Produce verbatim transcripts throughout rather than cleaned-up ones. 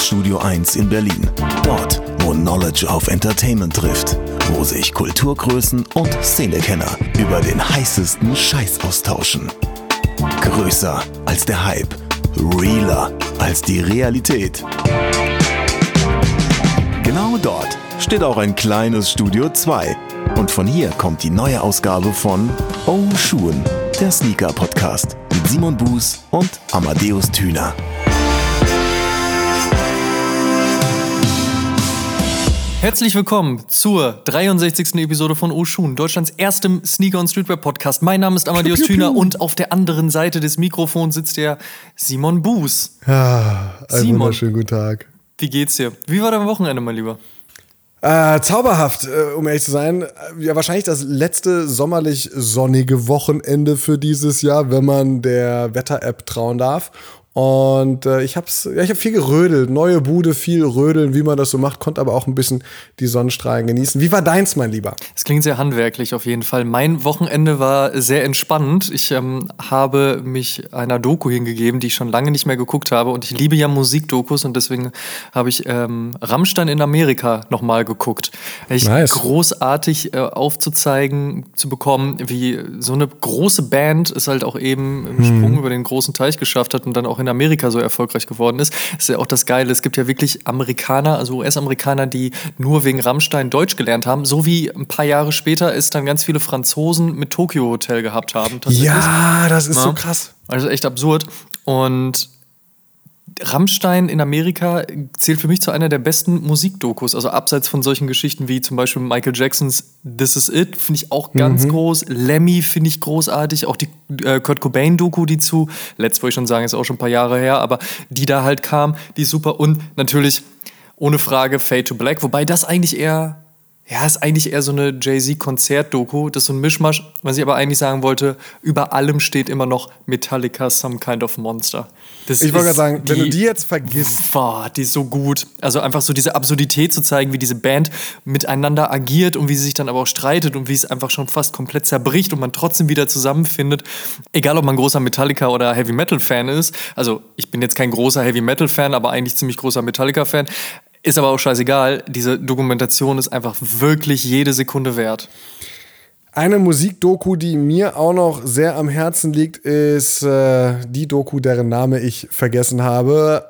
Studio eins in Berlin. Dort, wo Knowledge auf Entertainment trifft. Wo sich Kulturgrößen und Szenekenner über den heißesten Scheiß austauschen. Größer als der Hype. Realer als die Realität. Genau dort steht auch ein kleines Studio zwei. Und von hier kommt die neue Ausgabe von Oh Schuhen, der Sneaker-Podcast mit Simon Buß und Amadeus Thüner. Herzlich willkommen zur dreiundsechzigsten Episode von Oh Schuhen, Deutschlands erstem Sneaker- und Streetwear-Podcast. Mein Name ist Amadeus Thüner und auf der anderen Seite des Mikrofons sitzt der Simon Buß. Ja, einen Simon, wunderschönen guten Tag. Wie geht's dir? Wie war dein Wochenende, mein Lieber? Äh, zauberhaft, äh, um ehrlich zu sein. Ja, wahrscheinlich das letzte sommerlich sonnige Wochenende für dieses Jahr, wenn man der Wetter-App trauen darf. Und äh, ich hab's, ja, ich hab viel gerödelt, neue Bude, viel rödeln, wie man das so macht, konnte aber auch ein bisschen die Sonnenstrahlen genießen. Wie war deins, mein Lieber? Es klingt sehr handwerklich auf jeden Fall. Mein Wochenende war sehr entspannend. Ich ähm, habe mich einer Doku hingegeben, die ich schon lange nicht mehr geguckt habe. Und ich liebe ja Musikdokus und deswegen habe ich ähm, Rammstein in Amerika nochmal geguckt. Ich nice. Großartig äh, aufzuzeigen zu bekommen, wie so eine große Band es halt auch eben im Sprung hm. über den großen Teich geschafft hat und dann auch in Amerika so erfolgreich geworden ist. Das ist ja auch das Geile. Es gibt ja wirklich Amerikaner, also U S-Amerikaner, die nur wegen Rammstein Deutsch gelernt haben, so wie ein paar Jahre später es dann ganz viele Franzosen mit Tokyo Hotel gehabt haben. Ja, das ist ja. so krass. Also echt absurd. Und Rammstein in Amerika zählt für mich zu einer der besten Musikdokus, also abseits von solchen Geschichten wie zum Beispiel Michael Jacksons This Is It, finde ich auch ganz mhm. groß. Lemmy finde ich großartig, auch die äh, Kurt Cobain-Doku, die zu, letzt wollte ich schon sagen, ist auch schon ein paar Jahre her, aber die da halt kam, die ist super. Und natürlich, ohne Frage, Fade to Black, wobei das eigentlich eher... Ja, ist eigentlich eher so eine Jay-Z-Konzert-Doku. Das ist so ein Mischmasch. Was ich aber eigentlich sagen wollte, über allem steht immer noch Metallica, Some Kind of Monster. Das ich wollte gerade sagen, die, wenn du die jetzt vergisst. Boah, die ist so gut. Also einfach so diese Absurdität zu zeigen, wie diese Band miteinander agiert und wie sie sich dann aber auch streitet und wie es einfach schon fast komplett zerbricht und man trotzdem wieder zusammenfindet. Egal, ob man großer Metallica- oder Heavy-Metal-Fan ist. Also ich bin jetzt kein großer Heavy-Metal-Fan, aber eigentlich ziemlich großer Metallica-Fan. Ist aber auch scheißegal, diese Dokumentation ist einfach wirklich jede Sekunde wert. Eine Musikdoku, die mir auch noch sehr am Herzen liegt, ist äh, die Doku, deren Name ich vergessen habe,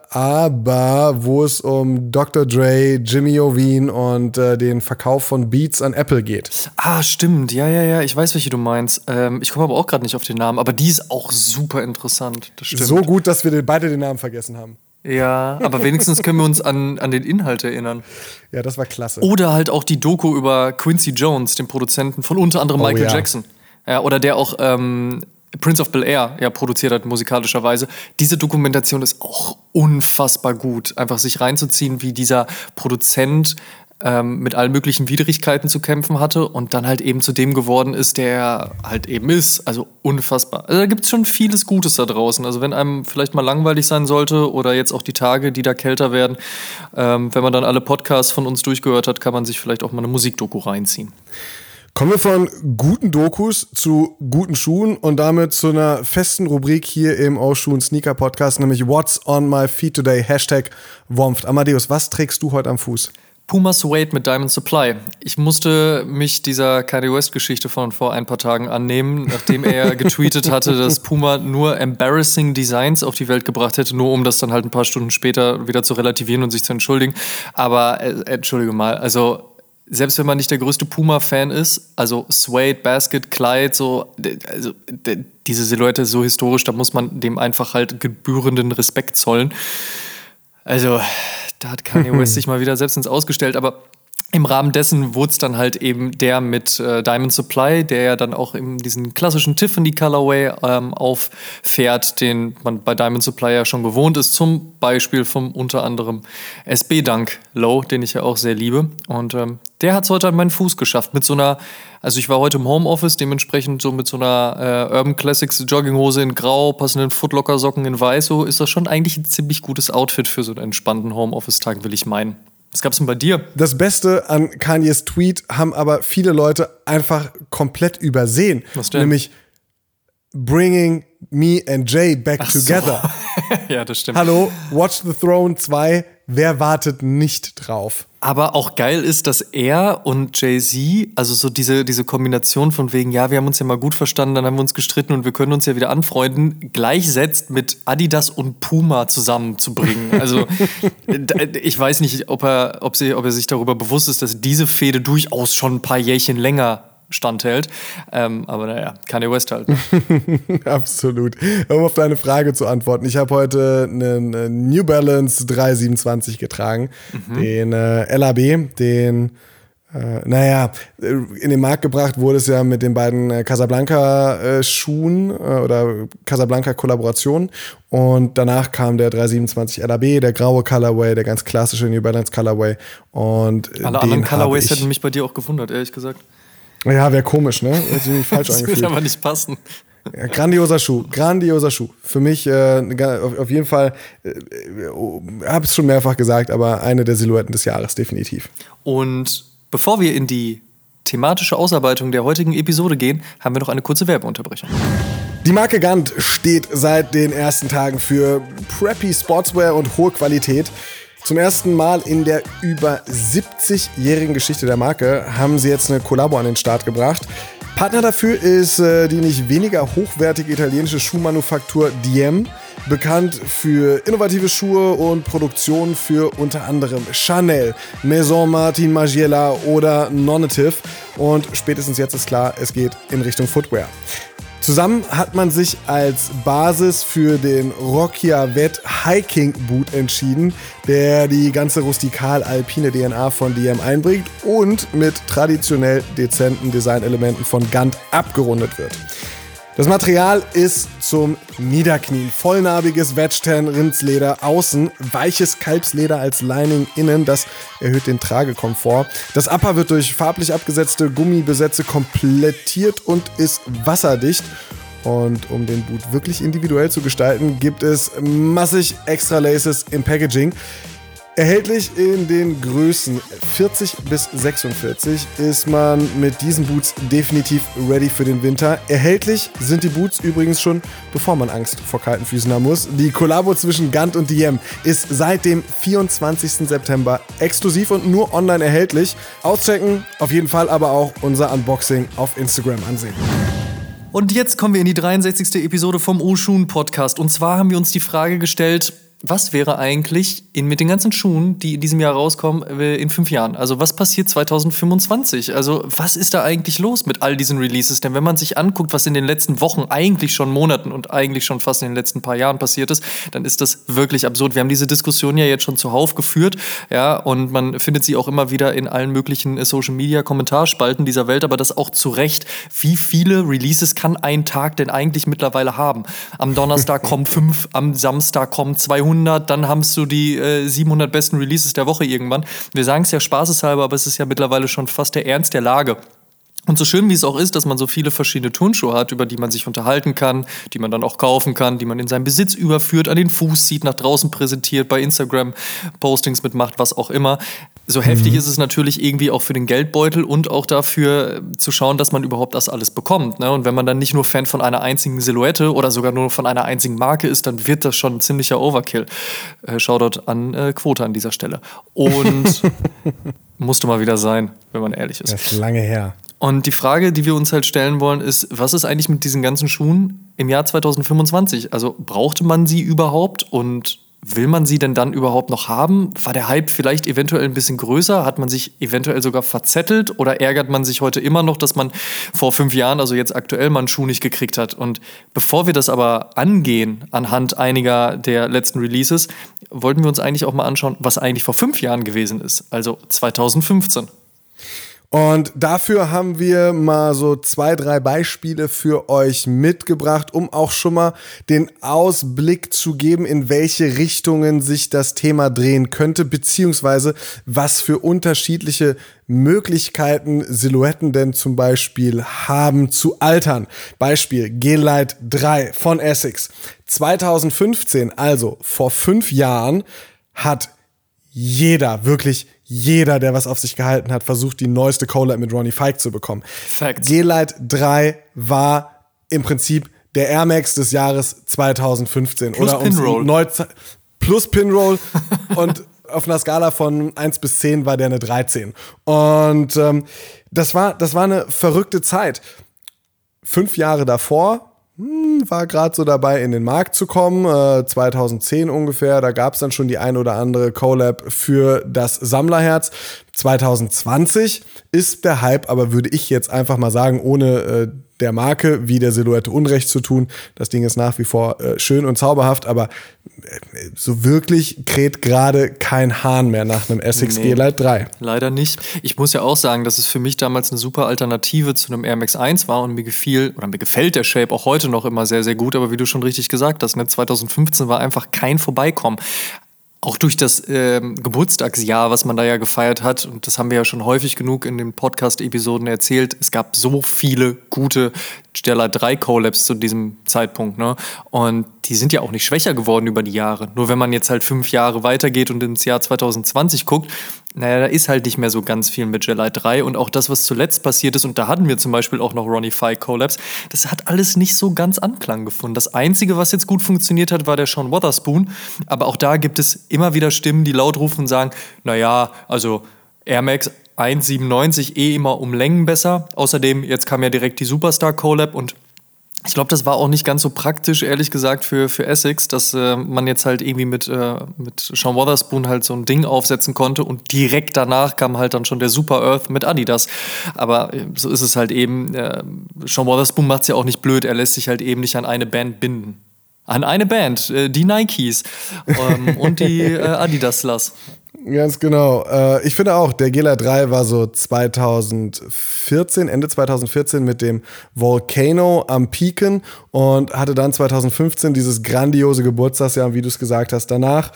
aber wo es um Doktor Dre, Jimmy Iovine und äh, den Verkauf von Beats an Apple geht. Ah, stimmt, ja, ja, ja, ich weiß, welche du meinst. Ähm, ich komme aber auch gerade nicht auf den Namen, aber die ist auch super interessant, das stimmt. So gut, dass wir beide den Namen vergessen haben. Ja, aber wenigstens können wir uns an, an den Inhalt erinnern. Ja, das war klasse. Oder halt auch die Doku über Quincy Jones, den Produzenten von unter anderem Michael oh, ja. Jackson. Ja, oder der auch ähm, Prince of Bel-Air ja, produziert hat, musikalischerweise. Diese Dokumentation ist auch unfassbar gut. Einfach sich reinzuziehen, wie dieser Produzent ähm, mit allen möglichen Widrigkeiten zu kämpfen hatte und dann halt eben zu dem geworden ist, der er halt eben ist. Also unfassbar. Also da gibt es schon vieles Gutes da draußen. Also wenn einem vielleicht mal langweilig sein sollte oder jetzt auch die Tage, die da kälter werden, ähm, wenn man dann alle Podcasts von uns durchgehört hat, kann man sich vielleicht auch mal eine Musikdoku reinziehen. Kommen wir von guten Dokus zu guten Schuhen und damit zu einer festen Rubrik hier im Oh Schuhen Sneaker Podcast, nämlich What's on my feet today? Hashtag Womft. Amadeus, was trägst du heute am Fuß? Puma Suede mit Diamond Supply. Ich musste mich dieser Kanye West-Geschichte von vor ein paar Tagen annehmen, nachdem er getweetet hatte, dass Puma nur embarrassing Designs auf die Welt gebracht hätte, nur um das dann halt ein paar Stunden später wieder zu relativieren und sich zu entschuldigen. Aber, äh, entschuldige mal, also selbst wenn man nicht der größte Puma-Fan ist, also Suede, Basket, Clyde, so, also diese Silhouette ist so historisch, da muss man dem einfach halt gebührenden Respekt zollen. Also da hat Kanye West sich mal wieder selbst ins Ausgestellt, aber im Rahmen dessen wurde es dann halt eben der mit äh, Diamond Supply, der ja dann auch in diesen klassischen Tiffany Colorway ähm, auffährt, den man bei Diamond Supply ja schon gewohnt ist, zum Beispiel vom unter anderem S B Dunk Low, den ich ja auch sehr liebe. Und ähm, der hat es heute an meinen Fuß geschafft mit so einer, also ich war heute im Homeoffice, dementsprechend so mit so einer äh, Urban Classics Jogginghose in Grau, passenden Footlocker Socken in Weiß, so ist das schon eigentlich ein ziemlich gutes Outfit für so einen entspannten Homeoffice-Tag, will ich meinen. Was gab's denn bei dir? Das Beste an Kanyes Tweet haben aber viele Leute einfach komplett übersehen. Was denn? Nämlich Bringing Me and Jay Back Ach Together. So. Ja, das stimmt. Hallo, Watch the Throne zwei wer wartet nicht drauf? Aber auch geil ist, dass er und Jay-Z, also so diese, diese Kombination von wegen, ja, wir haben uns ja mal gut verstanden, dann haben wir uns gestritten und wir können uns ja wieder anfreunden, gleichsetzt mit Adidas und Puma zusammenzubringen. Also ich weiß nicht, ob er, ob, sie, ob er sich darüber bewusst ist, dass diese Fehde durchaus schon ein paar Jährchen länger standhält. Ähm, aber naja, Kanye West halt. Absolut. Um auf deine Frage zu antworten. Ich habe heute einen New Balance drei siebenundzwanzig getragen. Mhm. Den äh, L A B, den äh, naja, in den Markt gebracht wurde es ja mit den beiden äh, Casablanca-Schuhen äh, oder Casablanca-Kollaborationen. Und danach kam der drei siebenundzwanzig L A B, der graue Colorway, der ganz klassische New Balance Colorway. Und alle anderen Colorways hätten mich bei dir auch gewundert, ehrlich gesagt. Ja, wäre komisch, ne? Hätte ich mich falsch das angefühlt. Das würde aber nicht passen. Ja, grandioser Schuh, grandioser Schuh. Für mich äh, auf, auf jeden Fall, äh, habe es schon mehrfach gesagt, aber eine der Silhouetten des Jahres, definitiv. Und bevor wir in die thematische Ausarbeitung der heutigen Episode gehen, haben wir noch eine kurze Werbeunterbrechung. Die Marke Gant steht seit den ersten Tagen für preppy Sportswear und hohe Qualität. Zum ersten Mal in der über siebzigjährigen Geschichte der Marke haben sie jetzt eine Kollabo an den Start gebracht. Partner dafür ist äh, die nicht weniger hochwertige italienische Schuhmanufaktur D M, bekannt für innovative Schuhe und Produktionen für unter anderem Chanel, Maison Martin Margiela oder Nonative. Und spätestens jetzt ist klar, es geht in Richtung Footwear. Zusammen hat man sich als Basis für den Rockiavet Hiking Boot entschieden, der die ganze rustikal-alpine D N A von D M einbringt und mit traditionell dezenten Designelementen von Gant abgerundet wird. Das Material ist zum Niederknien. Vollnarbiges Wedge-Tan-Rindsleder außen, weiches Kalbsleder als Lining innen, das erhöht den Tragekomfort. Das Upper wird durch farblich abgesetzte Gummibesätze komplettiert und ist wasserdicht. Und um den Boot wirklich individuell zu gestalten, gibt es massig Extra Laces im Packaging. Erhältlich in den Größen vierzig bis sechsundvierzig ist man mit diesen Boots definitiv ready für den Winter. Erhältlich sind die Boots übrigens schon, bevor man Angst vor kalten Füßen haben muss. Die Kollabo zwischen Gant und D M ist seit dem vierundzwanzigsten September exklusiv und nur online erhältlich. Auschecken, auf jeden Fall aber auch unser Unboxing auf Instagram ansehen. Und jetzt kommen wir in die dreiundsechzigste Episode vom O-Schuhen-Podcast. Und zwar haben wir uns die Frage gestellt, was wäre eigentlich in, mit den ganzen Schuhen, die in diesem Jahr rauskommen, in fünf Jahren? Also was passiert zwanzig fünfundzwanzig? Also was ist da eigentlich los mit all diesen Releases? Denn wenn man sich anguckt, was in den letzten Wochen, eigentlich schon Monaten und eigentlich schon fast in den letzten paar Jahren passiert ist, dann ist das wirklich absurd. Wir haben diese Diskussion ja jetzt schon zuhauf geführt, ja, und man findet sie auch immer wieder in allen möglichen Social-Media-Kommentarspalten dieser Welt, aber das auch zu Recht. Wie viele Releases kann ein Tag denn eigentlich mittlerweile haben? Am Donnerstag kommen fünf, am Samstag kommen zweihundert, dann hast du die äh, siebenhundert besten Releases der Woche irgendwann. Wir sagen es ja spaßeshalber, aber es ist ja mittlerweile schon fast der Ernst der Lage. Und so schön wie es auch ist, dass man so viele verschiedene Turnschuhe hat, über die man sich unterhalten kann, die man dann auch kaufen kann, die man in seinen Besitz überführt, an den Fuß zieht, nach draußen präsentiert, bei Instagram Postings mitmacht, was auch immer. So heftig ist es natürlich irgendwie auch für den Geldbeutel und auch dafür zu schauen, dass man überhaupt das alles bekommt. Ne? Und wenn man dann nicht nur Fan von einer einzigen Silhouette oder sogar nur von einer einzigen Marke ist, dann wird das schon ein ziemlicher Overkill. Äh, Shoutout an äh, Quota an dieser Stelle. Und musste mal wieder sein, wenn man ehrlich ist. Das ist lange her. Und die Frage, die wir uns halt stellen wollen, ist, was ist eigentlich mit diesen ganzen Schuhen im Jahr zwanzig fünfundzwanzig? Also brauchte man sie überhaupt und will man sie denn dann überhaupt noch haben? War der Hype vielleicht eventuell ein bisschen größer? Hat man sich eventuell sogar verzettelt? Oder ärgert man sich heute immer noch, dass man vor fünf Jahren, also jetzt aktuell, mal einen Schuh nicht gekriegt hat? Und bevor wir das aber angehen, anhand einiger der letzten Releases, wollten wir uns eigentlich auch mal anschauen, was eigentlich vor fünf Jahren gewesen ist, also zwanzig fünfzehn. Und dafür haben wir mal so zwei, drei Beispiele für euch mitgebracht, um auch schon mal den Ausblick zu geben, in welche Richtungen sich das Thema drehen könnte, beziehungsweise was für unterschiedliche Möglichkeiten Silhouetten denn zum Beispiel haben zu altern. Beispiel G-Lite drei von Essex. zwanzig fünfzehn, also vor fünf Jahren, hat jeder, wirklich jeder, der was auf sich gehalten hat, versucht, die neueste Collab mit Ronnie Fike zu bekommen. Facts. G-Lite drei war im Prinzip der Air Max des Jahres zwanzig fünfzehn. Plus oder Pinroll. Neuzeit plus Pinroll und auf einer Skala von eins bis zehn war der eine dreizehn. Und ähm, das war, das war eine verrückte Zeit. Fünf Jahre davor hm, war gerade so dabei, in den Markt zu kommen, äh, zweitausendzehn ungefähr. Da gab es dann schon die ein oder andere Collab für das Sammlerherz. zwanzig zwanzig ist der Hype, aber würde ich jetzt einfach mal sagen, ohne äh, der Marke wie der Silhouette Unrecht zu tun. Das Ding ist nach wie vor äh, schön und zauberhaft, aber äh, so wirklich kräht gerade kein Hahn mehr nach einem Essex Nee, G-Lite drei. Leider nicht. Ich muss ja auch sagen, dass es für mich damals eine super Alternative zu einem Air Max eins war und mir gefiel, oder mir gefällt der Shape auch heute noch immer sehr, sehr gut, aber wie du schon richtig gesagt hast, ne, zwanzig fünfzehn war einfach kein Vorbeikommen. Auch durch das äh, Geburtstagsjahr, was man da ja gefeiert hat, und das haben wir ja schon häufig genug in den Podcast-Episoden erzählt, es gab so viele gute G-Lite drei Collabs zu diesem Zeitpunkt, ne? Und die sind ja auch nicht schwächer geworden über die Jahre. Nur wenn man jetzt halt fünf Jahre weitergeht und ins Jahr zwanzig zwanzig guckt, naja, da ist halt nicht mehr so ganz viel mit G-Lite drei. Und auch das, was zuletzt passiert ist, und da hatten wir zum Beispiel auch noch Ronnie Fieg Collabs, das hat alles nicht so ganz Anklang gefunden. Das Einzige, was jetzt gut funktioniert hat, war der Sean Wotherspoon. Aber auch da gibt es immer wieder Stimmen, die laut rufen und sagen, naja, also Air Max eins siebenundneunzig eh immer um Längen besser. Außerdem, jetzt kam ja direkt die Superstar Collab und ich glaube, das war auch nicht ganz so praktisch, ehrlich gesagt, für, für Essex, dass äh, man jetzt halt irgendwie mit, äh, mit Sean Wotherspoon halt so ein Ding aufsetzen konnte und direkt danach kam halt dann schon der Super Earth mit Adidas. Aber äh, so ist es halt eben. Äh, Sean Wotherspoon macht es ja auch nicht blöd, er lässt sich halt eben nicht an eine Band binden. An eine Band, äh, die Nikes ähm, und die äh, Adidas Slush. Ganz genau. Äh, ich finde auch, der G-Lite drei war so zwanzig vierzehn, Ende zwanzig vierzehn mit dem Volcano am Pieken und hatte dann zwanzig fünfzehn dieses grandiose Geburtstagsjahr, wie du es gesagt hast, danach.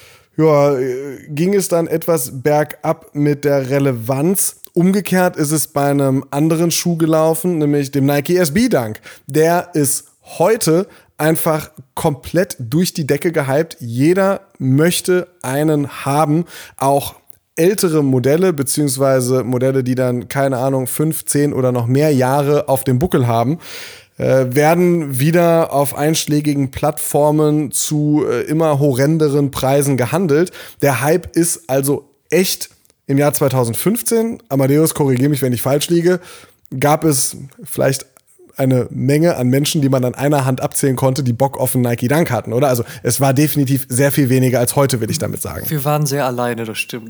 Ja, ging es dann etwas bergab mit der Relevanz. Umgekehrt ist es bei einem anderen Schuh gelaufen, nämlich dem Nike S B Dunk. Der ist heute einfach komplett durch die Decke gehypt. Jeder möchte einen haben. Auch ältere Modelle, beziehungsweise Modelle, die dann, keine Ahnung, fünf, zehn oder noch mehr Jahre auf dem Buckel haben, äh, werden wieder auf einschlägigen Plattformen zu äh, immer horrenderen Preisen gehandelt. Der Hype ist also echt im Jahr zwanzig fünfzehn. Amadeus, korrigiere mich, wenn ich falsch liege, gab es vielleicht eine Menge an Menschen, die man an einer Hand abzählen konnte, die Bock auf einen Nike Dunk hatten, oder? Also es war definitiv sehr viel weniger als heute, will ich damit sagen. Wir waren sehr alleine, das stimmt.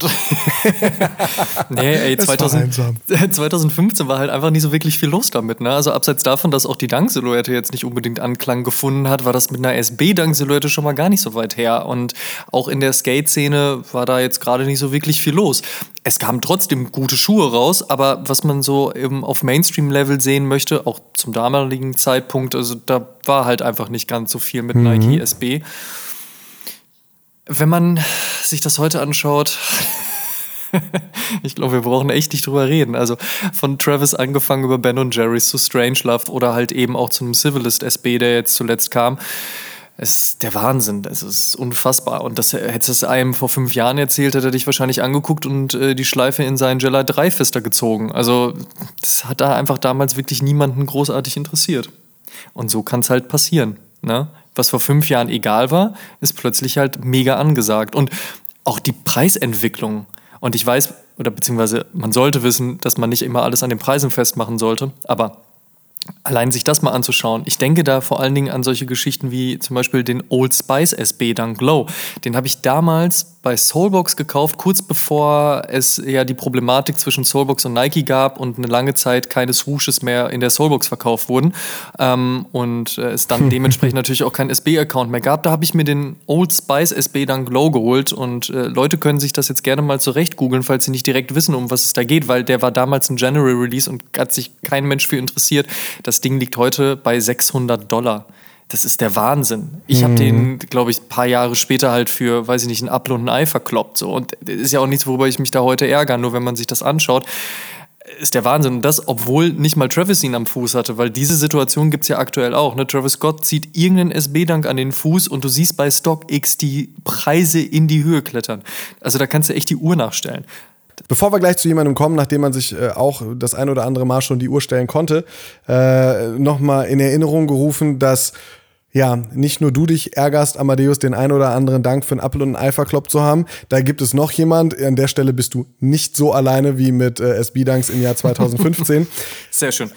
nee, ey, zweitausend, zwanzig fünfzehn war halt einfach nicht so wirklich viel los damit, ne? Also abseits davon, dass auch die Dunk-Silhouette jetzt nicht unbedingt Anklang gefunden hat, war das mit einer S B-Dunk-Silhouette schon mal gar nicht so weit her. Und auch in der Skate-Szene war da jetzt gerade nicht so wirklich viel los. Es kamen trotzdem gute Schuhe raus, aber was man so eben auf Mainstream-Level sehen möchte, auch zum damaligen Zeitpunkt, also da war halt einfach nicht ganz so viel mit mhm. Nike S B. Wenn man sich das heute anschaut, ich glaube, wir brauchen echt nicht drüber reden. Also von Travis angefangen über Ben und Jerry's zu Strangelove oder halt eben auch zu einem Civilist S B, der jetzt zuletzt kam. Es ist der Wahnsinn, es ist unfassbar. Und das hätte es einem vor fünf Jahren erzählt, hätte er dich wahrscheinlich angeguckt und äh, die Schleife in seinen G-Lite drei Fister gezogen. Also das hat da einfach damals wirklich niemanden großartig interessiert. Und so kann es halt passieren, ne? Was vor fünf Jahren egal war, ist plötzlich halt mega angesagt. Und auch die Preisentwicklung. Und ich weiß, oder beziehungsweise man sollte wissen, dass man nicht immer alles an den Preisen festmachen sollte, aber allein sich das mal anzuschauen. Ich denke da vor allen Dingen an solche Geschichten wie zum Beispiel den Old Spice S B Dunk Low. Den habe ich damals bei Soulbox gekauft, kurz bevor es ja die Problematik zwischen Soulbox und Nike gab und eine lange Zeit keine Swooshes mehr in der Soulbox verkauft wurden. Ähm, und äh, es dann dementsprechend natürlich auch keinen S B-Account mehr gab. Da habe ich mir den Old Spice S B Dunk Low geholt und äh, Leute können sich das jetzt gerne mal zurecht googeln, falls sie nicht direkt wissen, um was es da geht, weil der war damals ein General Release und hat sich kein Mensch für interessiert. Das Ding liegt heute bei sechshundert Dollar. Das ist der Wahnsinn. Ich habe den, glaube ich, ein paar Jahre später halt für, weiß ich nicht, ein Apfel und ein Ei verkloppt. So. Und das ist ja auch nichts, worüber ich mich da heute ärgere. Nur wenn man sich das anschaut, ist der Wahnsinn. Und das, obwohl nicht mal Travis ihn am Fuß hatte. Weil diese Situation gibt es ja aktuell auch. Ne? Travis Scott zieht irgendeinen S B-Dunk an den Fuß und du siehst bei StockX die Preise in die Höhe klettern. Also da kannst du echt die Uhr nachstellen. Bevor wir gleich zu jemandem kommen, nachdem man sich äh, auch das ein oder andere Mal schon die Uhr stellen konnte, äh, nochmal in Erinnerung gerufen, dass Ja, nicht nur du dich ärgerst, Amadeus, den ein oder anderen Dank für einen Apfel und ein Ei verkloppt zu haben. Da gibt es noch jemand. An der Stelle bist du nicht so alleine wie mit äh, S B-Danks im Jahr zwanzig fünfzehn. Sehr schön.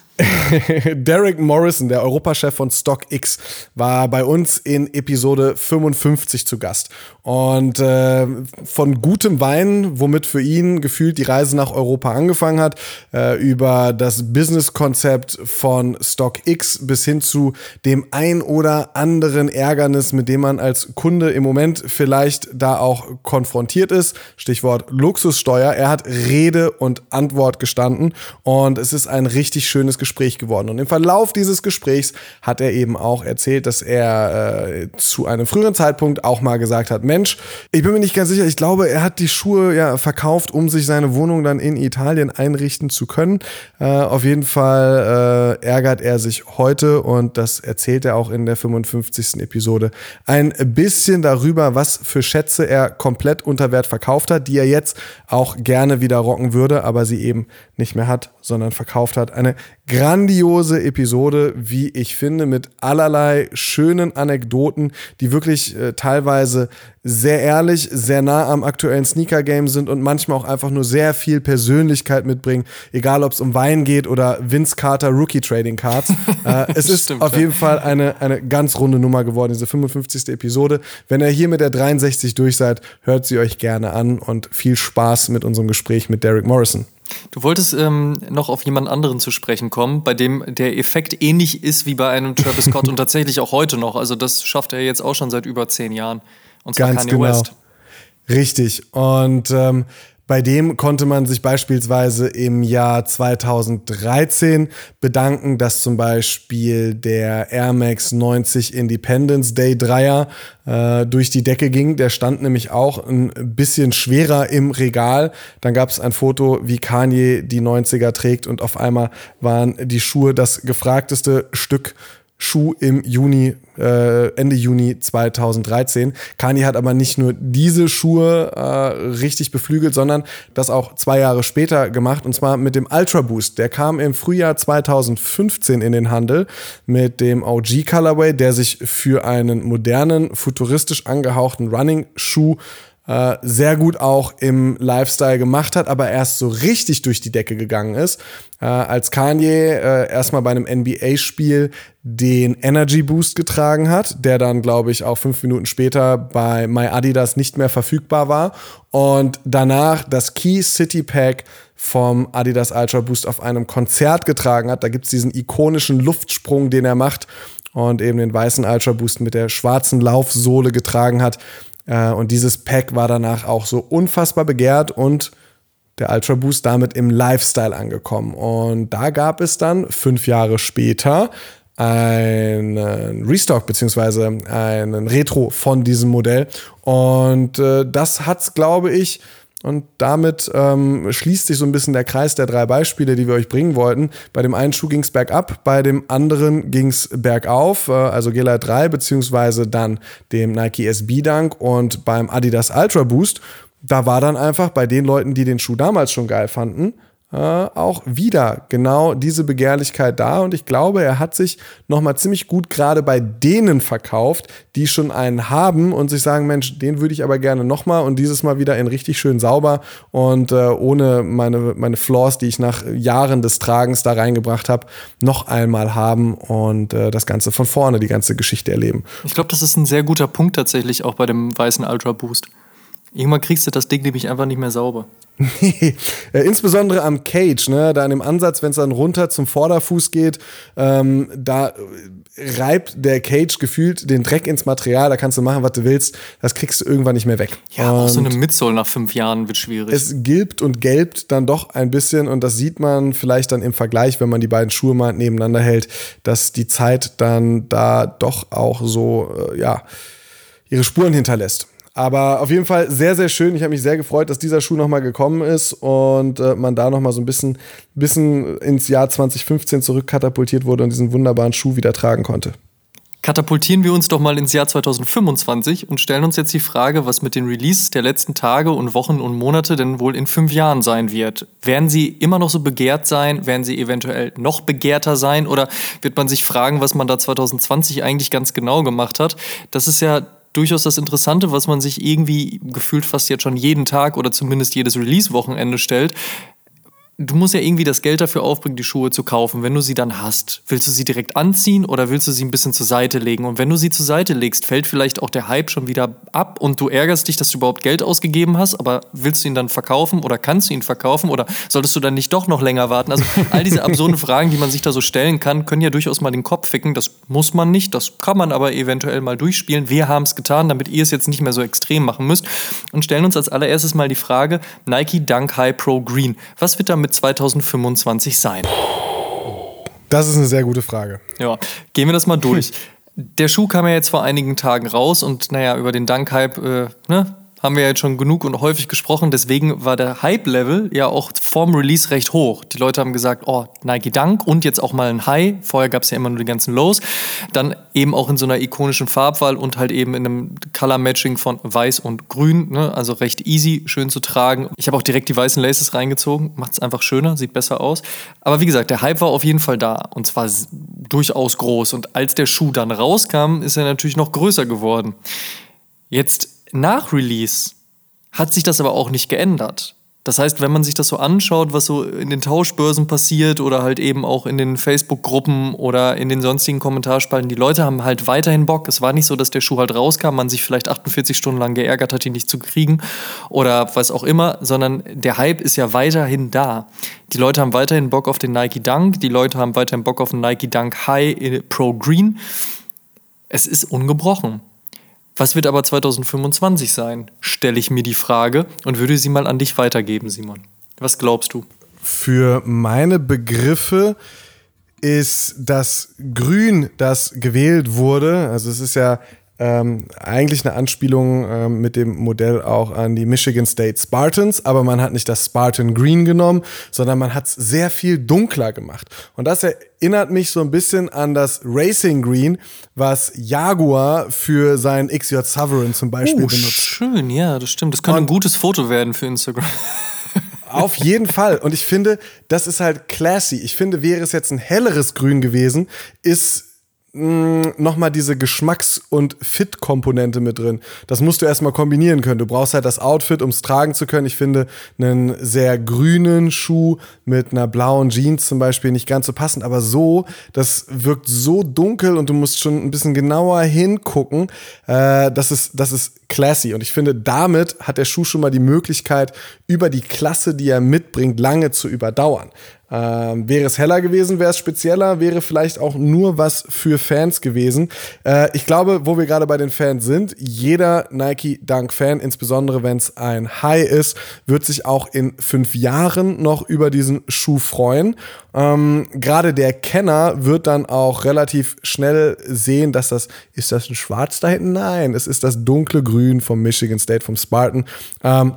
Derek Morrison, der Europachef von StockX, war bei uns in Episode fünfundfünfzig zu Gast. Und äh, von gutem Wein, womit für ihn gefühlt die Reise nach Europa angefangen hat, äh, über das Businesskonzept von StockX bis hin zu dem ein oder anderen Ärgernis, mit dem man als Kunde im Moment vielleicht da auch konfrontiert ist. Stichwort Luxussteuer. Er hat Rede und Antwort gestanden und es ist ein richtig schönes Gespräch geworden. Und im Verlauf dieses Gesprächs hat er eben auch erzählt, dass er äh, zu einem früheren Zeitpunkt auch mal gesagt hat, Mensch, ich bin mir nicht ganz sicher, ich glaube, er hat die Schuhe ja verkauft, um sich seine Wohnung dann in Italien einrichten zu können. Äh, auf jeden Fall äh, ärgert er sich heute, und das erzählt er auch in der fünfundfünfzigsten Episode, ein bisschen darüber, was für Schätze er komplett unter Wert verkauft hat, die er jetzt auch gerne wieder rocken würde, aber sie eben nicht mehr hat, sondern verkauft hat. Eine grandiose Episode, wie ich finde, mit allerlei schönen Anekdoten, die wirklich äh, teilweise sehr ehrlich, sehr nah am aktuellen Sneaker-Game sind und manchmal auch einfach nur sehr viel Persönlichkeit mitbringen, egal ob es um Wein geht oder Vince Carter Rookie-Trading-Cards. äh, es ist Stimmt, auf ja. jeden Fall eine, eine ganz runde Nummer geworden, diese fünfundfünfzigste Episode. Wenn ihr hier mit der dreiundsechzig durch seid, hört sie euch gerne an und viel Spaß mit unserem Gespräch mit Derek Morrison. Du wolltest ähm, noch auf jemand anderen zu sprechen kommen, bei dem der Effekt ähnlich ist wie bei einem Travis Scott und tatsächlich auch heute noch. Also das schafft er jetzt auch schon seit über zehn Jahren. Und zwar Ganz Kanye genau. West. Richtig. Und ähm, bei dem konnte man sich beispielsweise im Jahr zweitausenddreizehn bedanken, dass zum Beispiel der Air Max neunzig Independence Day Dreier äh, durch die Decke ging. Der stand nämlich auch ein bisschen schwerer im Regal. Dann gab es ein Foto, wie Kanye die neunziger trägt, und auf einmal waren die Schuhe das gefragteste Stück Schuh im Juni, äh, Ende Juni zweitausenddreizehn. Kanye hat aber nicht nur diese Schuhe äh, richtig beflügelt, sondern das auch zwei Jahre später gemacht, und zwar mit dem Ultra Boost. Der kam im Frühjahr zweitausendfünfzehn in den Handel mit dem O G Colorway, der sich für einen modernen, futuristisch angehauchten Running-Schuh Uh, sehr gut auch im Lifestyle gemacht hat, aber erst so richtig durch die Decke gegangen ist, uh, als Kanye uh, erstmal bei einem N B A-Spiel den Energy Boost getragen hat, der dann, glaube ich, auch fünf Minuten später bei MyAdidas nicht mehr verfügbar war, und danach das Key City Pack vom Adidas Ultra Boost auf einem Konzert getragen hat. Da gibt's diesen ikonischen Luftsprung, den er macht, und eben den weißen Ultra Boost mit der schwarzen Laufsohle getragen hat. Und dieses Pack war danach auch so unfassbar begehrt und der Ultra Boost damit im Lifestyle angekommen. Und da gab es dann fünf Jahre später einen Restock beziehungsweise einen Retro von diesem Modell. Und äh, das hat's, glaube ich, und damit ähm, schließt sich so ein bisschen der Kreis der drei Beispiele, die wir euch bringen wollten. Bei dem einen Schuh ging es bergab, bei dem anderen ging es bergauf, äh, also G-Lite drei beziehungsweise dann dem Nike S B Dunk, und beim Adidas Ultra Boost, da war dann einfach bei den Leuten, die den Schuh damals schon geil fanden, äh, auch wieder genau diese Begehrlichkeit da, und ich glaube, er hat sich nochmal ziemlich gut gerade bei denen verkauft, die schon einen haben und sich sagen, Mensch, den würde ich aber gerne nochmal, und dieses Mal wieder in richtig schön sauber und äh, ohne meine, meine Flaws, die ich nach Jahren des Tragens da reingebracht habe, noch einmal haben und äh, das Ganze von vorne, die ganze Geschichte erleben. Ich glaube, das ist ein sehr guter Punkt tatsächlich auch bei dem weißen Ultra Boost. Irgendwann kriegst du das Ding nämlich einfach nicht mehr sauber. Nee, äh, insbesondere am Cage, ne, da an dem Ansatz, wenn es dann runter zum Vorderfuß geht, ähm, da reibt der Cage gefühlt den Dreck ins Material, da kannst du machen, was du willst, das kriegst du irgendwann nicht mehr weg. Ja, und auch so eine Midsole nach fünf Jahren wird schwierig. Es gilbt und gelbt dann doch ein bisschen, und das sieht man vielleicht dann im Vergleich, wenn man die beiden Schuhe mal nebeneinander hält, dass die Zeit dann da doch auch so, äh, ja, ihre Spuren hinterlässt. Aber auf jeden Fall sehr, sehr schön. Ich habe mich sehr gefreut, dass dieser Schuh nochmal gekommen ist und äh, man da nochmal so ein bisschen, bisschen ins Jahr zwanzig fünfzehn zurückkatapultiert wurde und diesen wunderbaren Schuh wieder tragen konnte. Katapultieren wir uns doch mal ins Jahr zwanzig fünfundzwanzig und stellen uns jetzt die Frage, was mit den Releases der letzten Tage und Wochen und Monate denn wohl in fünf Jahren sein wird. Werden sie immer noch so begehrt sein? Werden sie eventuell noch begehrter sein? Oder wird man sich fragen, was man da zwanzig zwanzig eigentlich ganz genau gemacht hat? Das ist ja durchaus das Interessante, was man sich irgendwie gefühlt fast jetzt schon jeden Tag oder zumindest jedes Release-Wochenende stellt. Du musst ja irgendwie das Geld dafür aufbringen, die Schuhe zu kaufen. Wenn du sie dann hast, willst du sie direkt anziehen oder willst du sie ein bisschen zur Seite legen? Und wenn du sie zur Seite legst, fällt vielleicht auch der Hype schon wieder ab und du ärgerst dich, dass du überhaupt Geld ausgegeben hast, aber willst du ihn dann verkaufen oder kannst du ihn verkaufen oder solltest du dann nicht doch noch länger warten? Also all diese absurden Fragen, die man sich da so stellen kann, können ja durchaus mal den Kopf ficken. Das muss man nicht, das kann man aber eventuell mal durchspielen. Wir haben es getan, damit ihr es jetzt nicht mehr so extrem machen müsst und stellen uns als allererstes mal die Frage, Nike Dunk High Pro Green. Was wird damit zwanzig fünfundzwanzig sein? Das ist eine sehr gute Frage. Ja, gehen wir das mal durch. Der Schuh kam ja jetzt vor einigen Tagen raus und naja, über den Dunk-Hype, äh, ne, haben wir ja jetzt schon genug und häufig gesprochen. Deswegen war der Hype-Level ja auch vorm Release recht hoch. Die Leute haben gesagt, oh, Nike Dunk und jetzt auch mal ein High. Vorher gab es ja immer nur die ganzen Lows. Dann eben auch in so einer ikonischen Farbwahl und halt eben in einem Color-Matching von Weiß und Grün. Ne? Also recht easy, schön zu tragen. Ich habe auch direkt die weißen Laces reingezogen. Macht es einfach schöner, sieht besser aus. Aber wie gesagt, der Hype war auf jeden Fall da. Und zwar durchaus groß. Und als der Schuh dann rauskam, ist er natürlich noch größer geworden. Jetzt nach Release hat sich das aber auch nicht geändert. Das heißt, wenn man sich das so anschaut, was so in den Tauschbörsen passiert oder halt eben auch in den Facebook-Gruppen oder in den sonstigen Kommentarspalten, die Leute haben halt weiterhin Bock. Es war nicht so, dass der Schuh halt rauskam, man sich vielleicht achtundvierzig Stunden lang geärgert hat, ihn nicht zu kriegen oder was auch immer, sondern der Hype ist ja weiterhin da. Die Leute haben weiterhin Bock auf den Nike Dunk, die Leute haben weiterhin Bock auf den Nike Dunk High Pro Green. Es ist ungebrochen. Was wird aber zwanzig fünfundzwanzig sein, stelle ich mir die Frage und würde sie mal an dich weitergeben, Simon. Was glaubst du? Für meine Begriffe ist das Grün, das gewählt wurde, also es ist ja ähm, eigentlich eine Anspielung ähm, mit dem Modell auch an die Michigan State Spartans, aber man hat nicht das Spartan Green genommen, sondern man hat es sehr viel dunkler gemacht. Und das erinnert mich so ein bisschen an das Racing Green, was Jaguar für seinen X J Sovereign zum Beispiel oh, benutzt. Schön, ja, das stimmt. Das könnte ein gutes Foto werden für Instagram. Auf jeden Fall. Und ich finde, das ist halt classy. Ich finde, wäre es jetzt ein helleres Grün gewesen, ist nochmal diese Geschmacks- und Fit-Komponente mit drin. Das musst du erstmal kombinieren können. Du brauchst halt das Outfit, um es tragen zu können. Ich finde einen sehr grünen Schuh mit einer blauen Jeans zum Beispiel nicht ganz so passend, aber so, das wirkt so dunkel und du musst schon ein bisschen genauer hingucken. Äh, das ist, das ist classy. Und ich finde, damit hat der Schuh schon mal die Möglichkeit, über die Klasse, die er mitbringt, lange zu überdauern. Ähm, wäre es heller gewesen, wäre es spezieller, wäre vielleicht auch nur was für Fans gewesen. Äh, ich glaube, wo wir gerade bei den Fans sind, jeder Nike Dunk-Fan, insbesondere wenn es ein High ist, wird sich auch in fünf Jahren noch über diesen Schuh freuen. Ähm, gerade der Kenner wird dann auch relativ schnell sehen, dass das, ist das ein Schwarz da hinten? Nein, es ist das dunkle Grün vom Michigan State, vom Spartan. Ähm,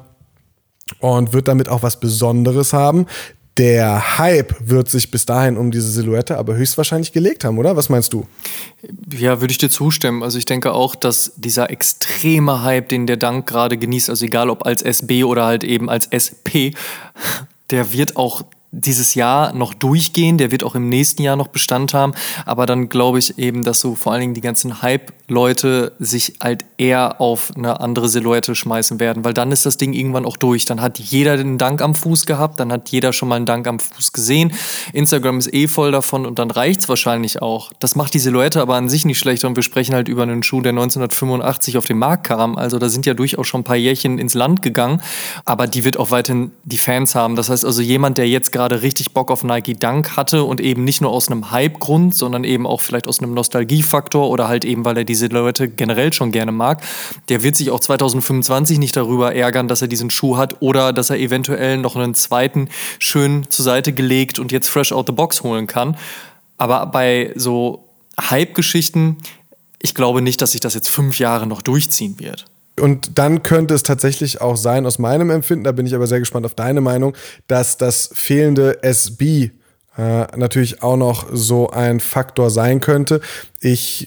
und wird damit auch was Besonderes haben. Der Hype wird sich bis dahin um diese Silhouette aber höchstwahrscheinlich gelegt haben, oder? Was meinst du? Ja, würde ich dir zustimmen. Also ich denke auch, dass dieser extreme Hype, den der Dunk gerade genießt, also egal ob als S B oder halt eben als S P, der wird auch dieses Jahr noch durchgehen, der wird auch im nächsten Jahr noch Bestand haben, aber dann glaube ich eben, dass so vor allen Dingen die ganzen Hype-Leute sich halt eher auf eine andere Silhouette schmeißen werden, weil dann ist das Ding irgendwann auch durch, dann hat jeder den Dunk am Fuß gehabt, dann hat jeder schon mal einen Dunk am Fuß gesehen, Instagram ist eh voll davon und dann reicht's wahrscheinlich auch. Das macht die Silhouette aber an sich nicht schlechter und wir sprechen halt über einen Schuh, der neunzehnhundertfünfundachtzig auf den Markt kam, also da sind ja durchaus schon ein paar Jährchen ins Land gegangen, aber die wird auch weiterhin die Fans haben, das heißt also jemand, der jetzt gerade richtig Bock auf Nike Dunk hatte und eben nicht nur aus einem Hype-Grund, sondern eben auch vielleicht aus einem Nostalgiefaktor oder halt eben, weil er diese Leute generell schon gerne mag, der wird sich auch zwanzig fünfundzwanzig nicht darüber ärgern, dass er diesen Schuh hat oder dass er eventuell noch einen zweiten schön zur Seite gelegt und jetzt fresh out the box holen kann. Aber bei so Hype-Geschichten, ich glaube nicht, dass sich das jetzt fünf Jahre noch durchziehen wird. Und dann könnte es tatsächlich auch sein, aus meinem Empfinden, da bin ich aber sehr gespannt auf deine Meinung, dass das fehlende S B äh, natürlich auch noch so ein Faktor sein könnte. Ich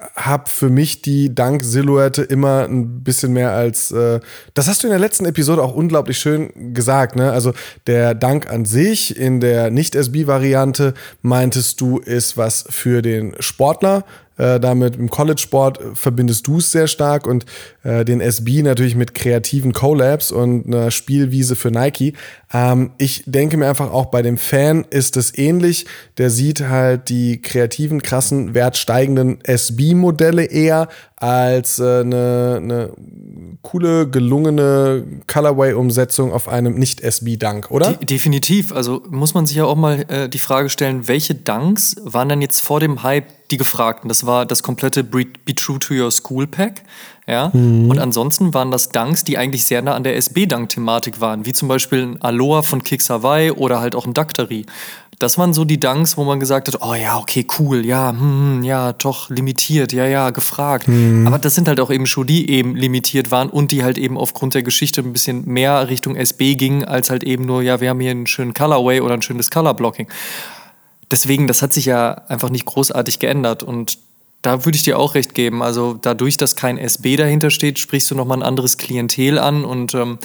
habe für mich die Dunk-Silhouette immer ein bisschen mehr als, äh, das hast du in der letzten Episode auch unglaublich schön gesagt, ne? Also der Dunk an sich in der Nicht-S B-Variante meintest du, ist was für den Sportler. Äh, damit im College-Sport verbindest du es sehr stark und äh, den S B natürlich mit kreativen Collabs und einer Spielwiese für Nike. Ähm, ich denke mir einfach auch bei dem Fan ist es ähnlich. Der sieht halt die kreativen, krassen, wertsteigenden S B-Modelle eher als äh, eine, eine coole, gelungene Colorway-Umsetzung auf einem Nicht-S B-Dunk, oder? De- definitiv. Also muss man sich ja auch mal äh, die Frage stellen, welche Dunks waren denn jetzt vor dem Hype die gefragten? Das war das komplette Be, Be True to Your School Pack. Ja? Mhm. Und ansonsten waren das Dunks, die eigentlich sehr nah an der S B-Dunk-Thematik waren, wie zum Beispiel ein Aloha von Kicks Hawaii oder halt auch ein Dactari. Das waren so die Dunks, wo man gesagt hat, oh ja, okay, cool, ja, hm, ja, doch, limitiert, ja, ja, gefragt. Mhm. Aber das sind halt auch eben Schuhe, die eben limitiert waren und die halt eben aufgrund der Geschichte ein bisschen mehr Richtung S B gingen, als halt eben nur, ja, wir haben hier einen schönen Colorway oder ein schönes Colorblocking. Deswegen, das hat sich ja einfach nicht großartig geändert und da würde ich dir auch recht geben. Also dadurch, dass kein S B dahinter steht, sprichst du nochmal ein anderes Klientel an und ähm,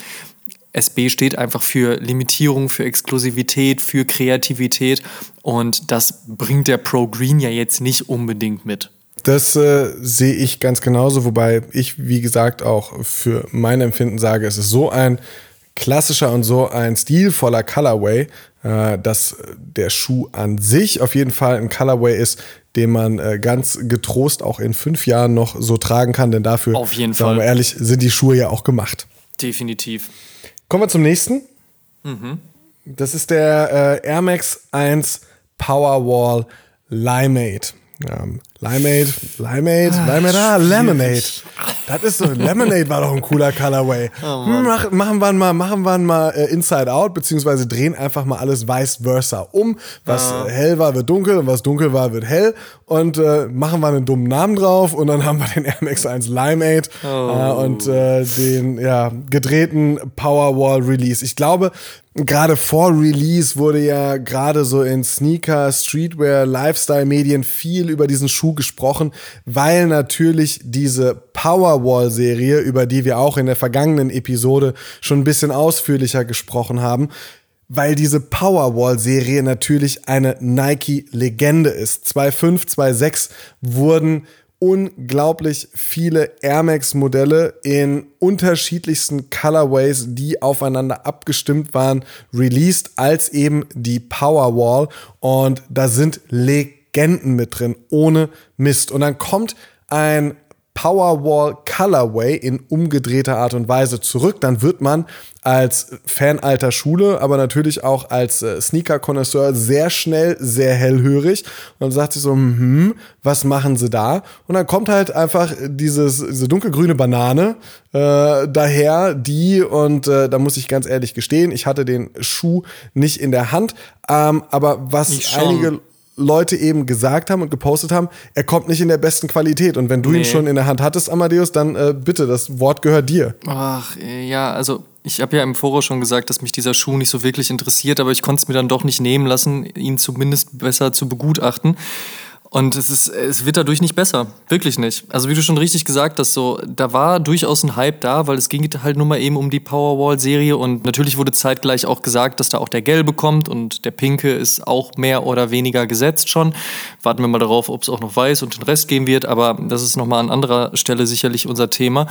S B steht einfach für Limitierung, für Exklusivität, für Kreativität und das bringt der Pro Green ja jetzt nicht unbedingt mit. Das äh, sehe ich ganz genauso, wobei ich, wie gesagt, auch für mein Empfinden sage, es ist so ein klassischer und so ein stilvoller Colorway, äh, dass der Schuh an sich auf jeden Fall ein Colorway ist, den man äh, ganz getrost auch in fünf Jahren noch so tragen kann, denn dafür, auf jeden sagen wir Fall. ehrlich, sind die Schuhe ja auch gemacht. Definitiv. Kommen wir zum nächsten. Mhm. Das ist der äh, Air Max eins Powerwall Limeade. Ähm, Limeade, Limeade, ah, Limeade, ah, Lemonade. Das ist so, Lemonade war doch ein cooler Colorway. Oh, Mach, machen wir mal, machen wir mal äh, Inside Out, beziehungsweise drehen einfach mal alles vice versa um. Was oh. hell war, wird dunkel und was dunkel war, wird hell. Und äh, machen wir einen dummen Namen drauf und dann haben wir den Air Max eins Limeade oh. äh, und äh, den ja, gedrehten Powerwall Release. Ich glaube, gerade vor Release wurde ja gerade so in Sneaker, Streetwear, Lifestyle-Medien viel über diesen Schuh gesprochen, weil natürlich diese Powerwall-Serie, über die wir auch in der vergangenen Episode schon ein bisschen ausführlicher gesprochen haben, weil diese Powerwall-Serie natürlich eine Nike-Legende ist. zwei Komma fünf, zwei Komma sechs wurden unglaublich viele Air Max-Modelle in unterschiedlichsten Colorways, die aufeinander abgestimmt waren, released als eben die Powerwall. Und da sind Legenden mit drin, ohne Mist. Und dann kommt ein Powerwall Colorway in umgedrehter Art und Weise zurück, dann wird man als Fan alter Schule, aber natürlich auch als äh, Sneaker-Konnoisseur sehr schnell, sehr hellhörig und sagt sich so, hm, was machen sie da? Und dann kommt halt einfach dieses, diese dunkelgrüne Banane äh, daher, die, und äh, da muss ich ganz ehrlich gestehen, ich hatte den Schuh nicht in der Hand, ähm, aber was einige Leute eben gesagt haben und gepostet haben, er kommt nicht in der besten Qualität. Und wenn du nee. ihn schon in der Hand hattest, Amadeus, dann äh, bitte, das Wort gehört dir. Ach, ja, also ich habe ja im Voraus schon gesagt, dass mich dieser Schuh nicht so wirklich interessiert, aber ich konnte es mir dann doch nicht nehmen lassen, ihn zumindest besser zu begutachten. Und es ist, es wird dadurch nicht besser. Wirklich nicht. Also wie du schon richtig gesagt hast, so, da war durchaus ein Hype da, weil es ging halt nur mal eben um die Powerwall-Serie und natürlich wurde zeitgleich auch gesagt, dass da auch der Gelbe kommt und der Pinke ist auch mehr oder weniger gesetzt schon. Warten wir mal darauf, ob es auch noch weiß und den Rest geben wird, aber das ist nochmal an anderer Stelle sicherlich unser Thema.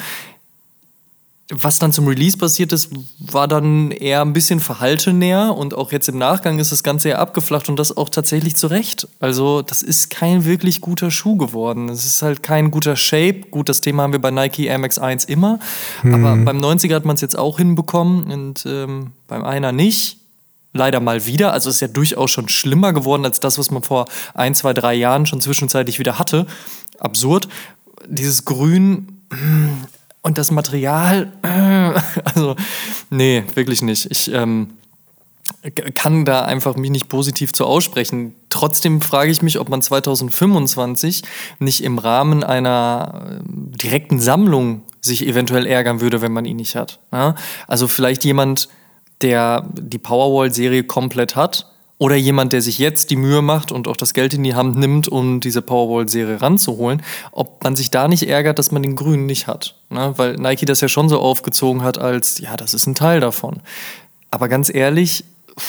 Was dann zum Release passiert ist, war dann eher ein bisschen verhaltener und auch jetzt im Nachgang ist das Ganze eher abgeflacht und das auch tatsächlich zu Recht. Also das ist kein wirklich guter Schuh geworden. Es ist halt kein guter Shape. Gut, das Thema haben wir bei Nike Air Max eins immer, mhm. aber beim neunziger hat man es jetzt auch hinbekommen und ähm, beim Einer nicht. Leider mal wieder. Also es ist ja durchaus schon schlimmer geworden als das, was man vor ein, zwei, drei Jahren schon zwischenzeitlich wieder hatte. Absurd. Dieses Grün... Und das Material, also nee, wirklich nicht. Ich ähm, kann da einfach mich nicht positiv zu aussprechen. Trotzdem frage ich mich, ob man zwanzig fünfundzwanzig nicht im Rahmen einer äh, direkten Sammlung sich eventuell ärgern würde, wenn man ihn nicht hat. Ja? Also vielleicht jemand, der die Powerwall-Serie komplett hat Oder jemand, der sich jetzt die Mühe macht und auch das Geld in die Hand nimmt, um diese Powerwall-Serie ranzuholen, ob man sich da nicht ärgert, dass man den Grünen nicht hat. Ne? Weil Nike das ja schon so aufgezogen hat als, ja, das ist ein Teil davon. Aber ganz ehrlich,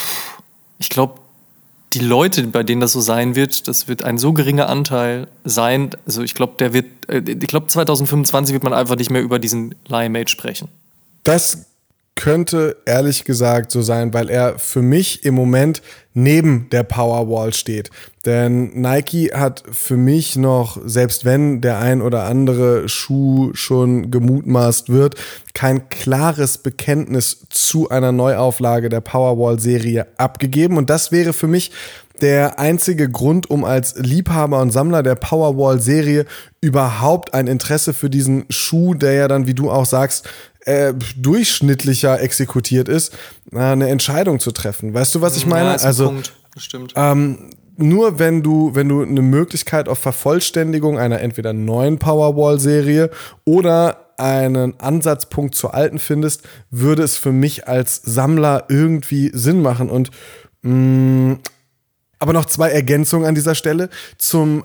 ich glaube, die Leute, bei denen das so sein wird, das wird ein so geringer Anteil sein. Also ich glaube, der wird, ich glaube, zwanzig fünfundzwanzig wird man einfach nicht mehr über diesen Lion-Mate sprechen. Das könnte ehrlich gesagt so sein, weil er für mich im Moment neben der Powerwall steht. Denn Nike hat für mich noch, selbst wenn der ein oder andere Schuh schon gemutmaßt wird, kein klares Bekenntnis zu einer Neuauflage der Powerwall-Serie abgegeben. Und das wäre für mich der einzige Grund, um als Liebhaber und Sammler der Powerwall-Serie überhaupt ein Interesse für diesen Schuh, der ja dann, wie du auch sagst, Äh, durchschnittlicher exekutiert ist, äh, eine Entscheidung zu treffen. Weißt du, was ich meine? Ja, ist ein also Punkt. Das stimmt. Ähm, nur wenn du, wenn du eine Möglichkeit auf Vervollständigung einer entweder neuen Powerwall-Serie oder einen Ansatzpunkt zur alten findest, würde es für mich als Sammler irgendwie Sinn machen. Und mh, aber noch zwei Ergänzungen an dieser Stelle. Zum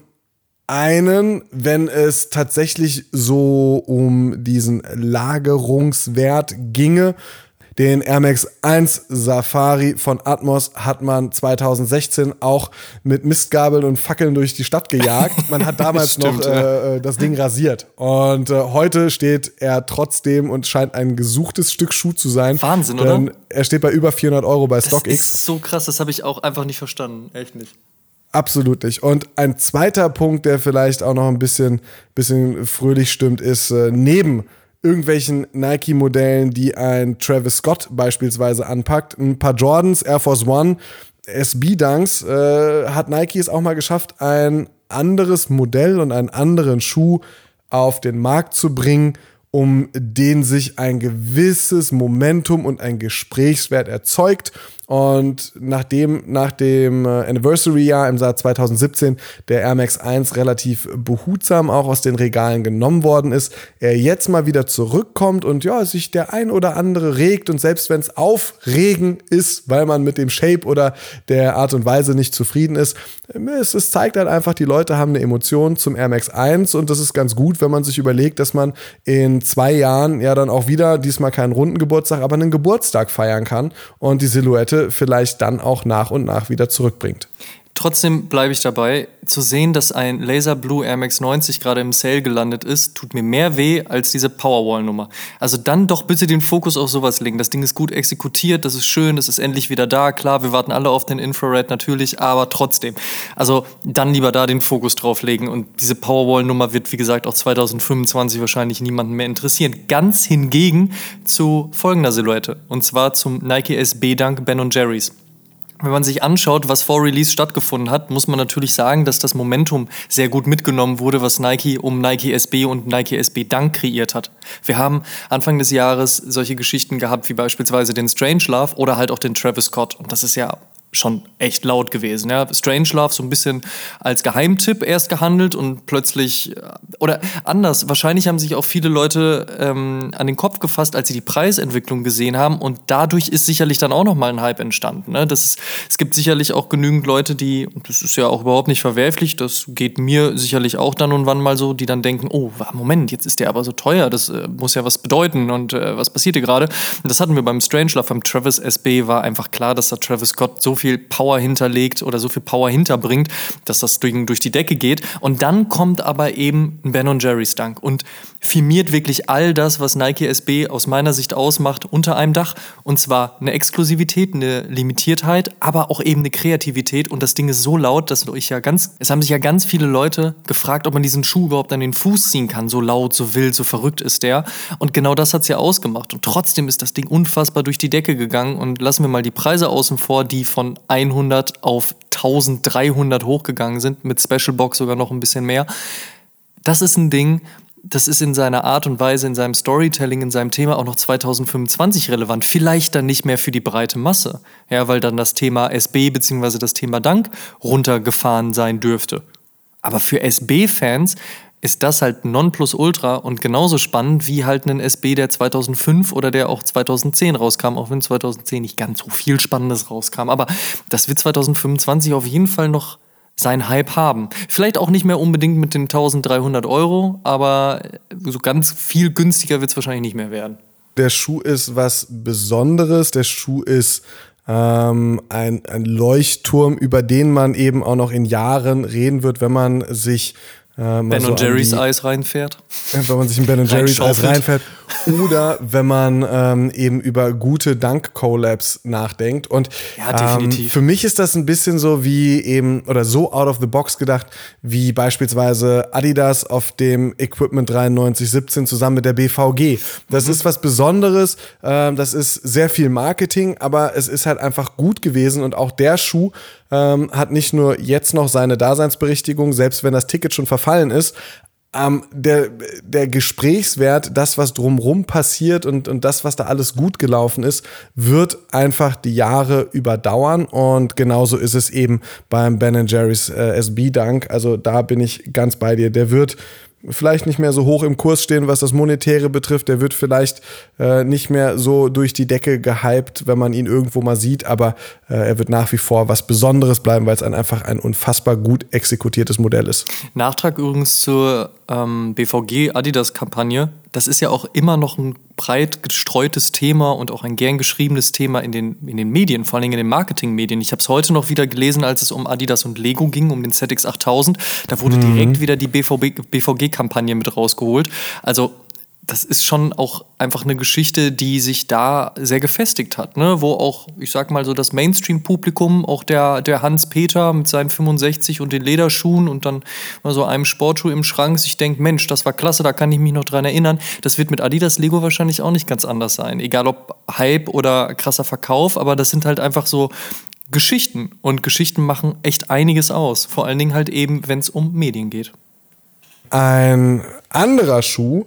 einen, wenn es tatsächlich so um diesen Lagerungswert ginge, den Air Max eins Safari von Atmos hat man zwanzig sechzehn auch mit Mistgabeln und Fackeln durch die Stadt gejagt. Man hat damals Stimmt, noch äh, das Ding rasiert. Und äh, heute steht er trotzdem und scheint ein gesuchtes Stück Schuh zu sein. Wahnsinn, denn oder? Er steht bei über vierhundert Euro bei StockX. Das ist so krass, das habe ich auch einfach nicht verstanden. Echt nicht. Absolut nicht. Und ein zweiter Punkt, der vielleicht auch noch ein bisschen, bisschen fröhlich stimmt, ist äh, neben irgendwelchen Nike-Modellen, die ein Travis Scott beispielsweise anpackt, ein paar Jordans, Air Force One, S B-Dunks, äh, hat Nike es auch mal geschafft, ein anderes Modell und einen anderen Schuh auf den Markt zu bringen, um den sich ein gewisses Momentum und ein Gesprächswert erzeugt. Und nachdem nach dem Anniversary-Jahr im Jahr zwanzig siebzehn der Air Max eins relativ behutsam auch aus den Regalen genommen worden ist, er jetzt mal wieder zurückkommt und ja, sich der ein oder andere regt. Und selbst wenn es aufregend ist, weil man mit dem Shape oder der Art und Weise nicht zufrieden ist, es, es zeigt halt einfach, die Leute haben eine Emotion zum Air Max eins und das ist ganz gut, wenn man sich überlegt, dass man in zwei Jahren ja dann auch wieder, diesmal keinen runden Geburtstag, aber einen Geburtstag feiern kann und die Silhouette vielleicht dann auch nach und nach wieder zurückbringt. Trotzdem bleibe ich dabei, zu sehen, dass ein Laser Blue Air Max neunzig gerade im Sale gelandet ist, tut mir mehr weh als diese Powerwall-Nummer. Also dann doch bitte den Fokus auf sowas legen. Das Ding ist gut exekutiert, das ist schön, das ist endlich wieder da. Klar, wir warten alle auf den Infrared natürlich, aber trotzdem. Also dann lieber da den Fokus drauf legen. Und diese Powerwall-Nummer wird, wie gesagt, auch zwanzig fünfundzwanzig wahrscheinlich niemanden mehr interessieren. Ganz hingegen zu folgender Silhouette. Und zwar zum Nike S B-Dunk Ben and Jerry's. Wenn man sich anschaut, was vor Release stattgefunden hat, muss man natürlich sagen, dass das Momentum sehr gut mitgenommen wurde, was Nike um Nike S B und Nike S B Dunk kreiert hat. Wir haben Anfang des Jahres solche Geschichten gehabt, wie beispielsweise den Strangelove oder halt auch den Travis Scott. Und das ist ja schon echt laut gewesen. Ja. Strangelove so ein bisschen als Geheimtipp erst gehandelt und plötzlich, oder anders, wahrscheinlich haben sich auch viele Leute ähm, an den Kopf gefasst, als sie die Preisentwicklung gesehen haben und dadurch ist sicherlich dann auch nochmal ein Hype entstanden. Ne. Das, es gibt sicherlich auch genügend Leute, die, und das ist ja auch überhaupt nicht verwerflich, das geht mir sicherlich auch dann und wann mal so, die dann denken, oh, Moment, jetzt ist der aber so teuer, das äh, muss ja was bedeuten und äh, was passiert hier gerade? Und das hatten wir beim Strangelove, beim Travis S B war einfach klar, dass da Travis Scott so viel Power hinterlegt oder so viel Power hinterbringt, dass das durch, durch die Decke geht. Und dann kommt aber eben ein Ben and Jerry's Dunk und firmiert wirklich all das, was Nike S B aus meiner Sicht ausmacht, unter einem Dach. Und zwar eine Exklusivität, eine Limitiertheit, aber auch eben eine Kreativität. Und das Ding ist so laut, dass ich ja ganz, es haben sich ja ganz viele Leute gefragt, ob man diesen Schuh überhaupt an den Fuß ziehen kann. So laut, so wild, so verrückt ist der. Und genau das hat es ja ausgemacht. Und trotzdem ist das Ding unfassbar durch die Decke gegangen. Und lassen wir mal die Preise außen vor, die von hundert auf dreizehnhundert hochgegangen sind, mit Special Box sogar noch ein bisschen mehr. Das ist ein Ding, das ist in seiner Art und Weise, in seinem Storytelling, in seinem Thema auch noch zwanzig fünfundzwanzig relevant. Vielleicht dann nicht mehr für die breite Masse, ja, weil dann das Thema S B bzw. das Thema Dunk runtergefahren sein dürfte. Aber für S B-Fans ist das halt Nonplusultra und genauso spannend wie halt ein S B, der zweitausendfünf oder der auch zweitausendzehn rauskam, auch wenn zweitausendzehn nicht ganz so viel Spannendes rauskam. Aber das wird zweitausendfünfundzwanzig auf jeden Fall noch seinen Hype haben. Vielleicht auch nicht mehr unbedingt mit den eintausenddreihundert Euro, aber so ganz viel günstiger wird es wahrscheinlich nicht mehr werden. Der Schuh ist was Besonderes. Der Schuh ist ähm, ein, ein Leuchtturm, über den man eben auch noch in Jahren reden wird, wenn man sich äh, Ben so und Jerry's die, Eis reinfährt. Wenn man sich in Ben und Jerry's Eis reinfährt. Oder wenn man ähm, eben über gute Dunk-Collabs nachdenkt. Und ja, definitiv. Ähm, für mich ist das ein bisschen so wie eben, oder so out of the box gedacht, wie beispielsweise Adidas auf dem Equipment dreiundneunzig siebzehn zusammen mit der B V G. Das mhm. ist was Besonderes, äh, das ist sehr viel Marketing, aber es ist halt einfach gut gewesen. Und auch der Schuh ähm, hat nicht nur jetzt noch seine Daseinsberechtigung, selbst wenn das Ticket schon verfallen ist, Ähm, der, der Gesprächswert, das, was drumrum passiert und, und das, was da alles gut gelaufen ist, wird einfach die Jahre überdauern. Und genauso ist es eben beim Ben and Jerry's äh, S B Dunk. Also da bin ich ganz bei dir. Der wird vielleicht nicht mehr so hoch im Kurs stehen, was das Monetäre betrifft. Der wird vielleicht äh, nicht mehr so durch die Decke gehypt, wenn man ihn irgendwo mal sieht. Aber äh, er wird nach wie vor was Besonderes bleiben, weil es ein, einfach ein unfassbar gut exekutiertes Modell ist. Nachtrag übrigens zur ähm, B V G-Adidas-Kampagne. Das ist ja auch immer noch ein breit gestreutes Thema und auch ein gern geschriebenes Thema in den, in den Medien, vor allem in den Marketingmedien. Ich habe es heute noch wieder gelesen, als es um Adidas und Lego ging, um den Z X achttausend. Da wurde mhm. direkt wieder die B V G-Kampagne mit rausgeholt. Also das ist schon auch einfach eine Geschichte, die sich da sehr gefestigt hat, ne? Wo auch, ich sag mal so, das Mainstream-Publikum, auch der, der Hans-Peter mit seinen fünfundsechzig und den Lederschuhen und dann mal so einem Sportschuh im Schrank sich denkt, Mensch, das war klasse, da kann ich mich noch dran erinnern. Das wird mit Adidas Lego wahrscheinlich auch nicht ganz anders sein. Egal ob Hype oder krasser Verkauf, aber das sind halt einfach so Geschichten. Und Geschichten machen echt einiges aus. Vor allen Dingen halt eben, wenn es um Medien geht. Ein anderer Schuh,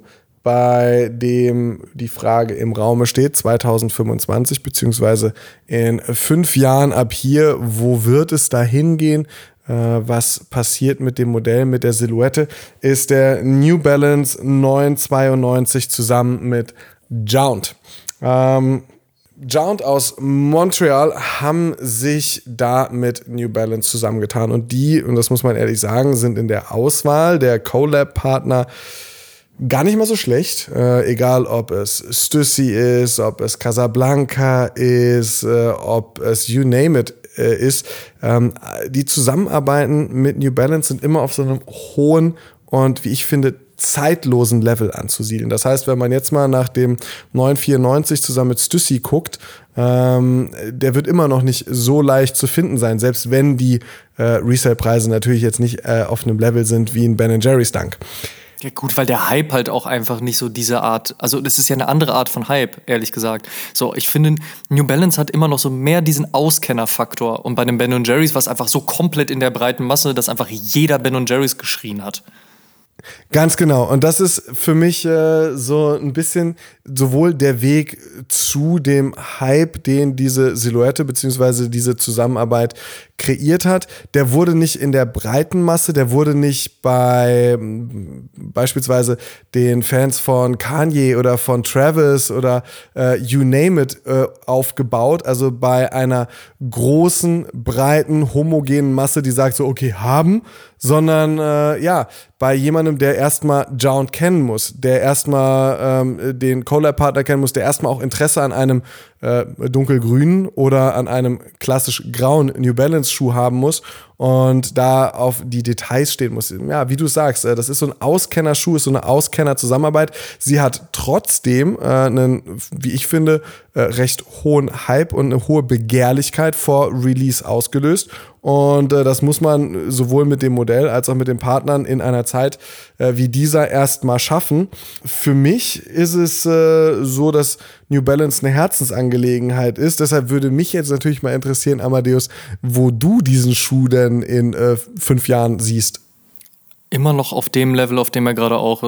bei dem die Frage im Raume steht, zweitausendfünfundzwanzig, beziehungsweise in fünf Jahren ab hier, wo wird es da hingehen? Äh, was passiert mit dem Modell, mit der Silhouette, ist der New Balance neunhundertzweiundneunzig zusammen mit Jount. Ähm, Jount aus Montreal haben sich da mit New Balance zusammengetan und die, und das muss man ehrlich sagen, sind in der Auswahl der Collab-Partner gar nicht mal so schlecht, äh, egal ob es Stussy ist, ob es Casablanca ist, äh, ob es you name it äh, ist. Ähm, die Zusammenarbeiten mit New Balance sind immer auf so einem hohen und, wie ich finde, zeitlosen Level anzusiedeln. Das heißt, wenn man jetzt mal nach dem neunhundertvierundneunzig zusammen mit Stussy guckt, ähm, der wird immer noch nicht so leicht zu finden sein, selbst wenn die äh, Resale-Preise natürlich jetzt nicht äh, auf einem Level sind wie ein Ben and Jerry's Dunk. Ja gut, weil der Hype halt auch einfach nicht so diese Art, also das ist ja eine andere Art von Hype, ehrlich gesagt. So, ich finde, New Balance hat immer noch so mehr diesen Auskenner-Faktor. Und bei den Ben und Jerry's war es einfach so komplett in der breiten Masse, dass einfach jeder Ben und Jerry's geschrien hat. Ganz genau. Und das ist für mich äh, so ein bisschen sowohl der Weg zu dem Hype, den diese Silhouette bzw. diese Zusammenarbeit kreiert hat. Der wurde nicht in der breiten Masse, der wurde nicht bei beispielsweise den Fans von Kanye oder von Travis oder äh, you name it äh, aufgebaut. Also bei einer großen, breiten, homogenen Masse, die sagt so, okay, haben, sondern äh, ja, bei jemandem, der erstmal Jount kennen muss, der erstmal ähm, den Collab-Partner kennen muss, der erstmal auch Interesse an einem äh, dunkelgrünen oder an einem klassisch grauen New Balance-Schuh haben muss und da auf die Details stehen muss. Ja, wie du sagst, äh, das ist so ein Auskennerschuh, ist so eine Auskenner-Zusammenarbeit. Sie hat trotzdem äh, einen, wie ich finde, äh, recht hohen Hype und eine hohe Begehrlichkeit vor Release ausgelöst. Und äh, das muss man sowohl mit dem Modell als auch mit den Partnern in einer Zeit äh, wie dieser erstmal schaffen. Für mich ist es äh, so, dass New Balance eine Herzensangelegenheit ist. Deshalb würde mich jetzt natürlich mal interessieren, Amadeus, wo du diesen Schuh denn in äh, fünf Jahren siehst. Immer noch auf dem Level, auf dem er gerade auch ist.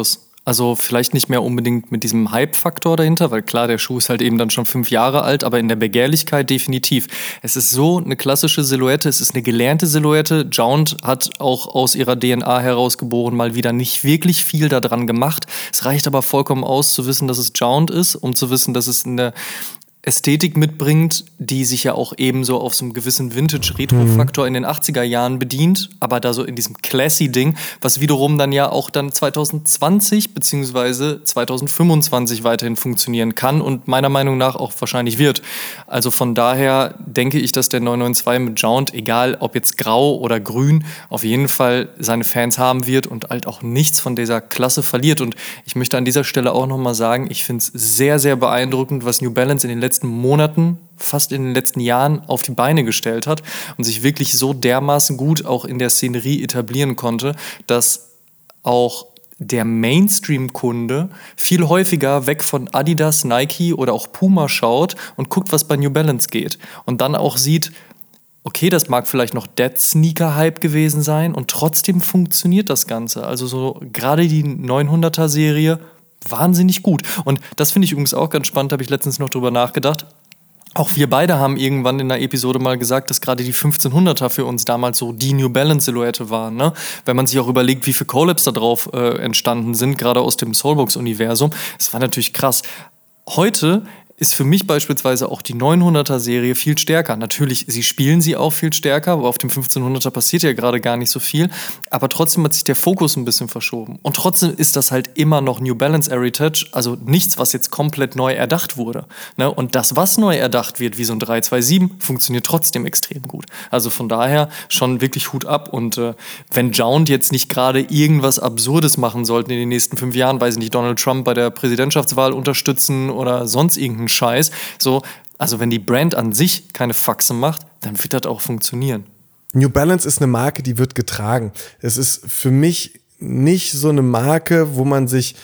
Also vielleicht nicht mehr unbedingt mit diesem Hype-Faktor dahinter, weil klar, der Schuh ist halt eben dann schon fünf Jahre alt, aber in der Begehrlichkeit definitiv. Es ist so eine klassische Silhouette, es ist eine gelernte Silhouette. Jount hat auch aus ihrer D N A herausgeboren mal wieder nicht wirklich viel daran gemacht. Es reicht aber vollkommen aus, zu wissen, dass es Jount ist, um zu wissen, dass es eine Ästhetik mitbringt, die sich ja auch ebenso auf so einem gewissen Vintage-Retro-Faktor in den achtziger Jahren bedient, aber da so in diesem Classy-Ding, was wiederum dann ja auch dann zwanzig zwanzig bzw. zwanzig fünfundzwanzig weiterhin funktionieren kann und meiner Meinung nach auch wahrscheinlich wird. Also von daher denke ich, dass der neun neun zwei mit Jount, egal ob jetzt grau oder grün, auf jeden Fall seine Fans haben wird und halt auch nichts von dieser Klasse verliert. Und ich möchte an dieser Stelle auch nochmal sagen, ich finde es sehr, sehr beeindruckend, was New Balance in den letzten Monaten, fast in den letzten Jahren auf die Beine gestellt hat und sich wirklich so dermaßen gut auch in der Szenerie etablieren konnte, dass auch der Mainstream-Kunde viel häufiger weg von Adidas, Nike oder auch Puma schaut und guckt, was bei New Balance geht. Und dann auch sieht, okay, das mag vielleicht noch Dead-Sneaker-Hype gewesen sein und trotzdem funktioniert das Ganze. Also so gerade die neunhunderter-Serie wahnsinnig gut. Und das finde ich übrigens auch ganz spannend, habe ich letztens noch drüber nachgedacht. Auch wir beide haben irgendwann in einer Episode mal gesagt, dass gerade die fünfzehnhunderter für uns damals so die New Balance-Silhouette waren. Ne? Wenn man sich auch überlegt, wie viele Collabs da drauf äh, entstanden sind, gerade aus dem Soulbox-Universum, das war natürlich krass. Heute ist für mich beispielsweise auch die neunhunderter-Serie viel stärker. Natürlich, sie spielen sie auch viel stärker, aber auf dem fünfzehnhunderter passiert ja gerade gar nicht so viel. Aber trotzdem hat sich der Fokus ein bisschen verschoben. Und trotzdem ist das halt immer noch New Balance Heritage, also nichts, was jetzt komplett neu erdacht wurde. Ne? Und das, was neu erdacht wird, wie so ein drei zwei sieben, funktioniert trotzdem extrem gut. Also von daher schon wirklich Hut ab. Und äh, wenn Jount jetzt nicht gerade irgendwas Absurdes machen sollten in den nächsten fünf Jahren, weiß ich nicht, Donald Trump bei der Präsidentschaftswahl unterstützen oder sonst irgendeinen Scheiß. So, also wenn die Brand an sich keine Faxe macht, dann wird das auch funktionieren. New Balance ist eine Marke, die wird getragen. Es ist für mich nicht so eine Marke, wo man sich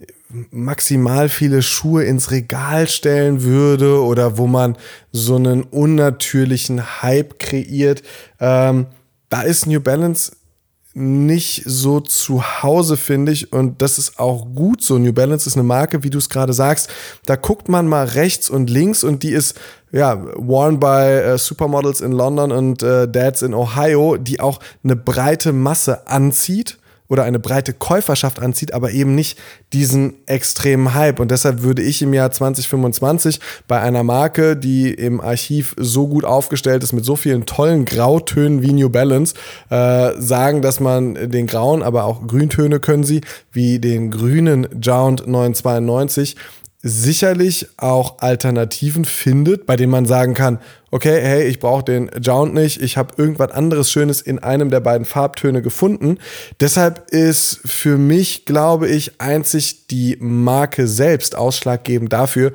maximal viele Schuhe ins Regal stellen würde oder wo man so einen unnatürlichen Hype kreiert. Ähm, da ist New Balance nicht so zu Hause, finde ich, und das ist auch gut so. New Balance ist eine Marke, wie du es gerade sagst, da guckt man mal rechts und links und die ist ja worn by äh, Supermodels in London und äh, Dads in Ohio, die auch eine breite Masse anzieht oder eine breite Käuferschaft anzieht, aber eben nicht diesen extremen Hype. Und deshalb würde ich im Jahr zwanzig fünfundzwanzig bei einer Marke, die im Archiv so gut aufgestellt ist, mit so vielen tollen Grautönen wie New Balance, äh, sagen, dass man den grauen, aber auch Grüntöne können sie, wie den grünen Jount neunhundertzweiundneunzig, sicherlich auch Alternativen findet, bei denen man sagen kann, okay, hey, ich brauche den Jount nicht, ich habe irgendwas anderes Schönes in einem der beiden Farbtöne gefunden. Deshalb ist für mich, glaube ich, einzig die Marke selbst ausschlaggebend dafür,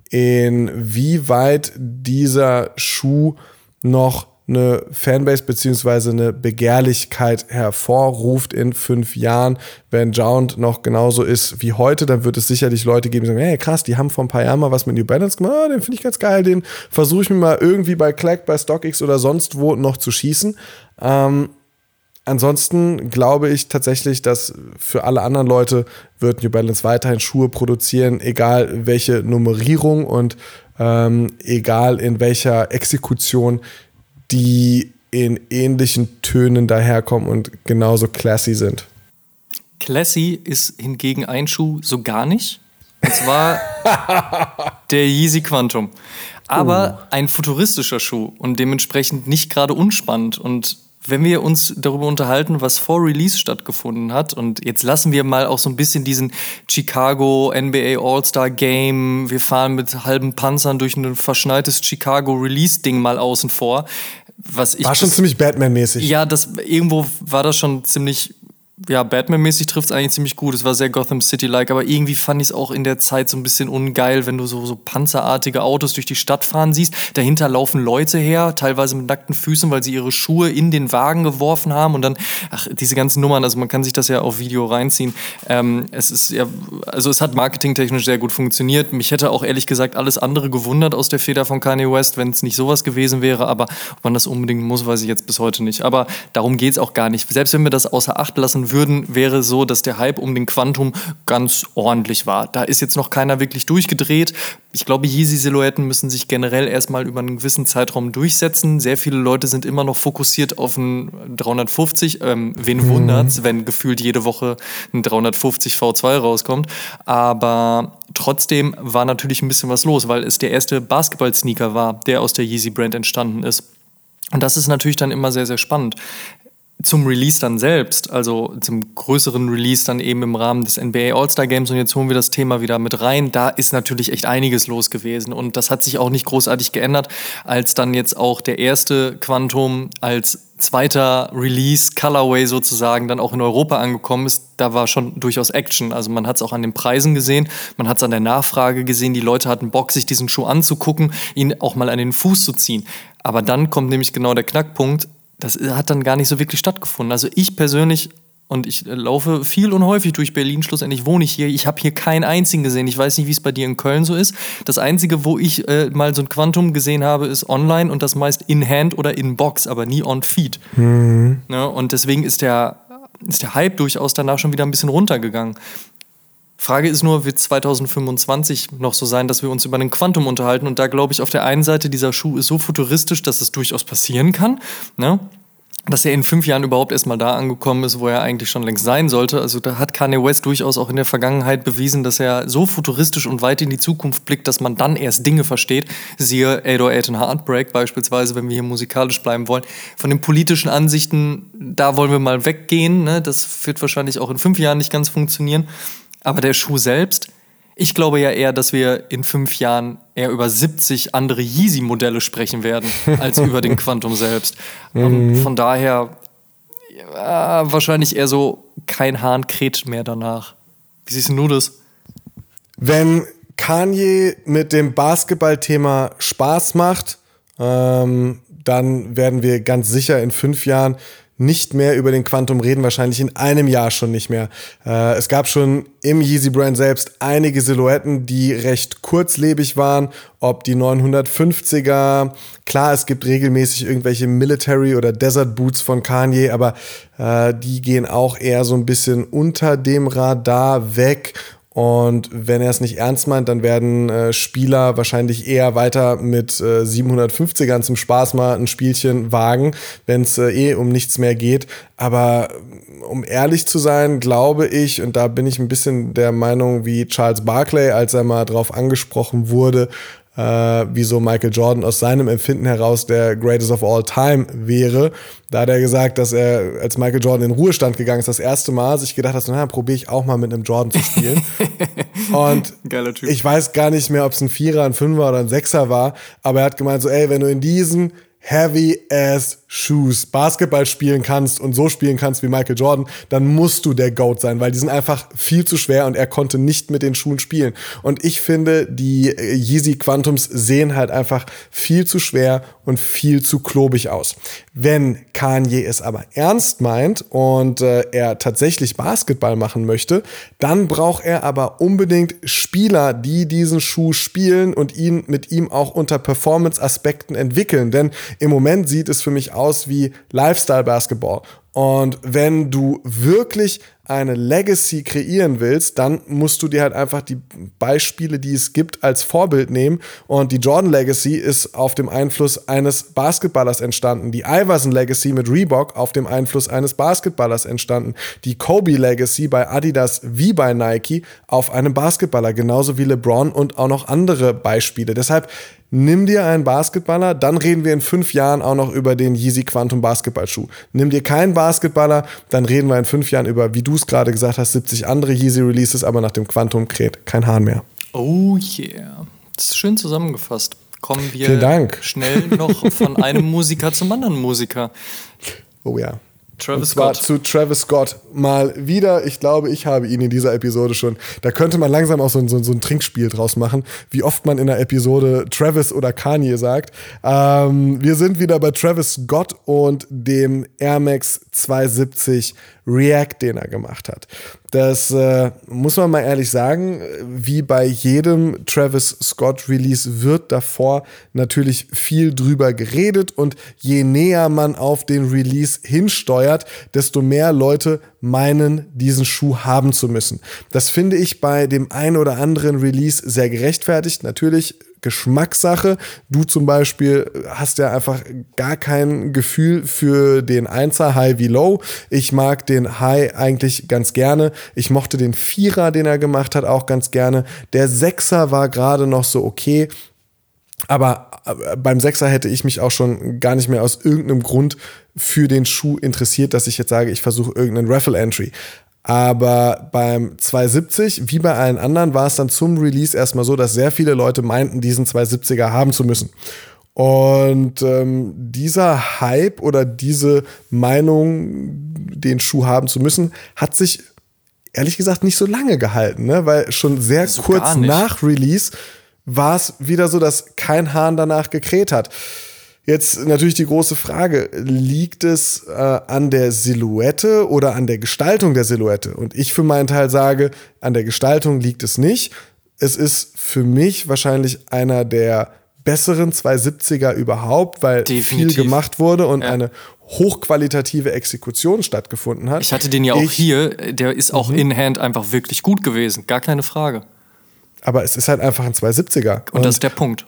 inwieweit dieser Schuh noch eine Fanbase beziehungsweise eine Begehrlichkeit hervorruft in fünf Jahren. Wenn Jount noch genauso ist wie heute, dann wird es sicherlich Leute geben, die sagen, hey krass, die haben vor ein paar Jahren mal was mit New Balance gemacht, ah, den finde ich ganz geil, den versuche ich mir mal irgendwie bei Clack, bei StockX oder sonst wo noch zu schießen. Ähm, ansonsten glaube ich tatsächlich, dass für alle anderen Leute wird New Balance weiterhin Schuhe produzieren, egal welche Nummerierung und ähm, egal in welcher Exekution, die in ähnlichen Tönen daherkommen und genauso classy sind. Classy ist hingegen ein Schuh so gar nicht. Und zwar der Yeezy Quantum. Aber oh. ein futuristischer Schuh und dementsprechend nicht gerade unspannend. Und wenn wir uns darüber unterhalten, was vor Release stattgefunden hat, und jetzt lassen wir mal auch so ein bisschen diesen Chicago N B A All-Star Game, wir fahren mit halben Panzern durch ein verschneites Chicago Release-Ding mal außen vor. Was ich war schon das, ziemlich Batman-mäßig. Ja, das, irgendwo war das schon ziemlich... Ja, Batman-mäßig trifft es eigentlich ziemlich gut. Es war sehr Gotham City-like, aber irgendwie fand ich es auch in der Zeit so ein bisschen ungeil, wenn du so, so panzerartige Autos durch die Stadt fahren siehst. Dahinter laufen Leute her, teilweise mit nackten Füßen, weil sie ihre Schuhe in den Wagen geworfen haben und dann, ach, diese ganzen Nummern, also man kann sich das ja auf Video reinziehen. Ähm, es ist ja, also es hat marketingtechnisch sehr gut funktioniert. Mich hätte auch ehrlich gesagt alles andere gewundert aus der Feder von Kanye West, wenn es nicht sowas gewesen wäre, aber ob man das unbedingt muss, weiß ich jetzt bis heute nicht. Aber darum geht es auch gar nicht. Selbst wenn wir das außer Acht lassen würden, wäre so, dass der Hype um den Quantum ganz ordentlich war. Da ist jetzt noch keiner wirklich durchgedreht. Ich glaube, Yeezy-Silhouetten müssen sich generell erstmal über einen gewissen Zeitraum durchsetzen. Sehr viele Leute sind immer noch fokussiert auf einen dreihundertfünfzig. Ähm, wen mhm. wundert's, wenn gefühlt jede Woche ein dreihundertfünfzig V zwei rauskommt. Aber trotzdem war natürlich ein bisschen was los, weil es der erste Basketball-Sneaker war, der aus der Yeezy-Brand entstanden ist. Und das ist natürlich dann immer sehr, sehr spannend. Zum Release dann selbst, also zum größeren Release dann eben im Rahmen des N B A All-Star Games, und jetzt holen wir das Thema wieder mit rein, da ist natürlich echt einiges los gewesen und das hat sich auch nicht großartig geändert, als dann jetzt auch der erste Quantum als zweiter Release, Colorway sozusagen, dann auch in Europa angekommen ist. Da war schon durchaus Action, also man hat es auch an den Preisen gesehen, man hat es an der Nachfrage gesehen, die Leute hatten Bock, sich diesen Schuh anzugucken, ihn auch mal an den Fuß zu ziehen. Aber dann kommt nämlich genau der Knackpunkt, das hat dann gar nicht so wirklich stattgefunden. Also ich persönlich, und ich laufe viel und häufig durch Berlin, schlussendlich wohne ich hier, ich habe hier keinen einzigen gesehen. Ich weiß nicht, wie es bei dir in Köln so ist. Das Einzige, wo ich äh, mal so ein Quantum gesehen habe, ist online und das meist in Hand oder in Box, aber nie on Feet. Mhm. Ja, und deswegen ist der, ist der Hype durchaus danach schon wieder ein bisschen runtergegangen. Frage ist nur, wird zwanzig fünfundzwanzig noch so sein, dass wir uns über den Quantum unterhalten? Und da glaube ich auf der einen Seite, dieser Schuh ist so futuristisch, dass es durchaus passieren kann, ne? Dass er in fünf Jahren überhaupt erstmal da angekommen ist, wo er eigentlich schon längst sein sollte. Also da hat Kanye West durchaus auch in der Vergangenheit bewiesen, dass er so futuristisch und weit in die Zukunft blickt, dass man dann erst Dinge versteht. Siehe acht oh acht und Heartbreak beispielsweise, wenn wir hier musikalisch bleiben wollen. Von den politischen Ansichten, da wollen wir mal weggehen, ne? Das wird wahrscheinlich auch in fünf Jahren nicht ganz funktionieren. Aber der Schuh selbst, ich glaube ja eher, dass wir in fünf Jahren eher über siebzig andere Yeezy-Modelle sprechen werden, als über den Quantum selbst. Mhm. Von daher ja, wahrscheinlich eher so kein Hahn kräht mehr danach. Wie siehst du das? Wenn Kanye mit dem Basketball-Thema Spaß macht, ähm, dann werden wir ganz sicher in fünf Jahren nicht mehr über den Quantum reden, wahrscheinlich in einem Jahr schon nicht mehr. Äh, es gab schon im Yeezy-Brand selbst einige Silhouetten, die recht kurzlebig waren, ob die neunhundertfünfziger, klar, es gibt regelmäßig irgendwelche Military- oder Desert-Boots von Kanye, aber äh, die gehen auch eher so ein bisschen unter dem Radar weg. Und wenn er es nicht ernst meint, dann werden äh, Spieler wahrscheinlich eher weiter mit äh, siebenhundertfünfzigern zum Spaß mal ein Spielchen wagen, wenn es äh, eh um nichts mehr geht. Aber um ehrlich zu sein, glaube ich, und da bin ich ein bisschen der Meinung wie Charles Barkley, als er mal drauf angesprochen wurde, äh, wieso Michael Jordan aus seinem Empfinden heraus der Greatest of All Time wäre. Da hat er gesagt, dass er, als Michael Jordan in den Ruhestand gegangen ist, das erste Mal sich gedacht hat, so, na, probiere ich auch mal mit einem Jordan zu spielen. Und geiler Typ. Ich weiß gar nicht mehr, ob es ein Vierer, ein Fünfer oder ein Sechser war, aber er hat gemeint so, ey, wenn du in diesen Heavy-Ass-Shoes Basketball spielen kannst und so spielen kannst wie Michael Jordan, dann musst du der GOAT sein, weil die sind einfach viel zu schwer und er konnte nicht mit den Schuhen spielen. Und ich finde, die Yeezy Quantums sehen halt einfach viel zu schwer und viel zu klobig aus. Wenn Kanye es aber ernst meint und äh, er tatsächlich Basketball machen möchte, dann braucht er aber unbedingt Spieler, die diesen Schuh spielen und ihn mit ihm auch unter Performance-Aspekten entwickeln. Denn im Moment sieht es für mich aus wie Lifestyle-Basketball. Und wenn du wirklich eine Legacy kreieren willst, dann musst du dir halt einfach die Beispiele, die es gibt, als Vorbild nehmen. Und die Jordan Legacy ist auf dem Einfluss eines Basketballers entstanden. Die Iverson Legacy mit Reebok auf dem Einfluss eines Basketballers entstanden. Die Kobe Legacy bei Adidas wie bei Nike auf einem Basketballer. Genauso wie LeBron und auch noch andere Beispiele. Deshalb nimm dir einen Basketballer, dann reden wir in fünf Jahren auch noch über den Yeezy Quantum Basketballschuh. Nimm dir keinen Basketballer, dann reden wir in fünf Jahren über, wie du es gerade gesagt hast, siebzig andere Yeezy Releases, aber nach dem Quantum kräht kein Hahn mehr. Oh yeah. Das ist schön zusammengefasst. Kommen wir Vielen Dank. Schnell noch von einem Musiker zum anderen Musiker. Oh ja. Travis Und zwar Scott. zu Travis Scott mal wieder. Ich glaube, ich habe ihn in dieser Episode schon. Da könnte man langsam auch so ein, so ein, so ein Trinkspiel draus machen, wie oft man in der Episode Travis oder Kanye sagt. Ähm, wir sind wieder bei Travis Scott und dem Air Max zweihundertsiebzig React, den er gemacht hat. Das äh, muss man mal ehrlich sagen, wie bei jedem Travis Scott Release wird davor natürlich viel drüber geredet und je näher man auf den Release hinsteuert, desto mehr Leute meinen, diesen Schuh haben zu müssen. Das finde ich bei dem einen oder anderen Release sehr gerechtfertigt. Natürlich Geschmackssache. Du zum Beispiel hast ja einfach gar kein Gefühl für den Einser, High wie Low. Ich mag den High eigentlich ganz gerne. Ich mochte den Vierer, den er gemacht hat, auch ganz gerne. Der Sechser war gerade noch so okay. Aber beim Sechser hätte ich mich auch schon gar nicht mehr aus irgendeinem Grund für den Schuh interessiert, dass ich jetzt sage, ich versuche irgendeinen Raffle-Entry. Aber beim zweihundertsiebzig, wie bei allen anderen, war es dann zum Release erstmal so, dass sehr viele Leute meinten, diesen zweihundertsiebziger haben zu müssen. Und ähm, dieser Hype oder diese Meinung, den Schuh haben zu müssen, hat sich ehrlich gesagt nicht so lange gehalten, ne? Weil schon sehr also kurz nach Release war es wieder so, dass kein Hahn danach gekräht hat. Jetzt natürlich die große Frage, liegt es äh, an der Silhouette oder an der Gestaltung der Silhouette? Und ich für meinen Teil sage, an der Gestaltung liegt es nicht. Es ist für mich wahrscheinlich einer der besseren zweihundertsiebziger überhaupt, weil Definitiv. viel gemacht wurde und ja. eine hochqualitative Exekution stattgefunden hat. Ich hatte den ja auch ich, hier, der ist auch mhm. in Hand einfach wirklich gut gewesen, gar keine Frage. Aber es ist halt einfach ein zweihundertsiebziger. Und, und das ist der Punkt.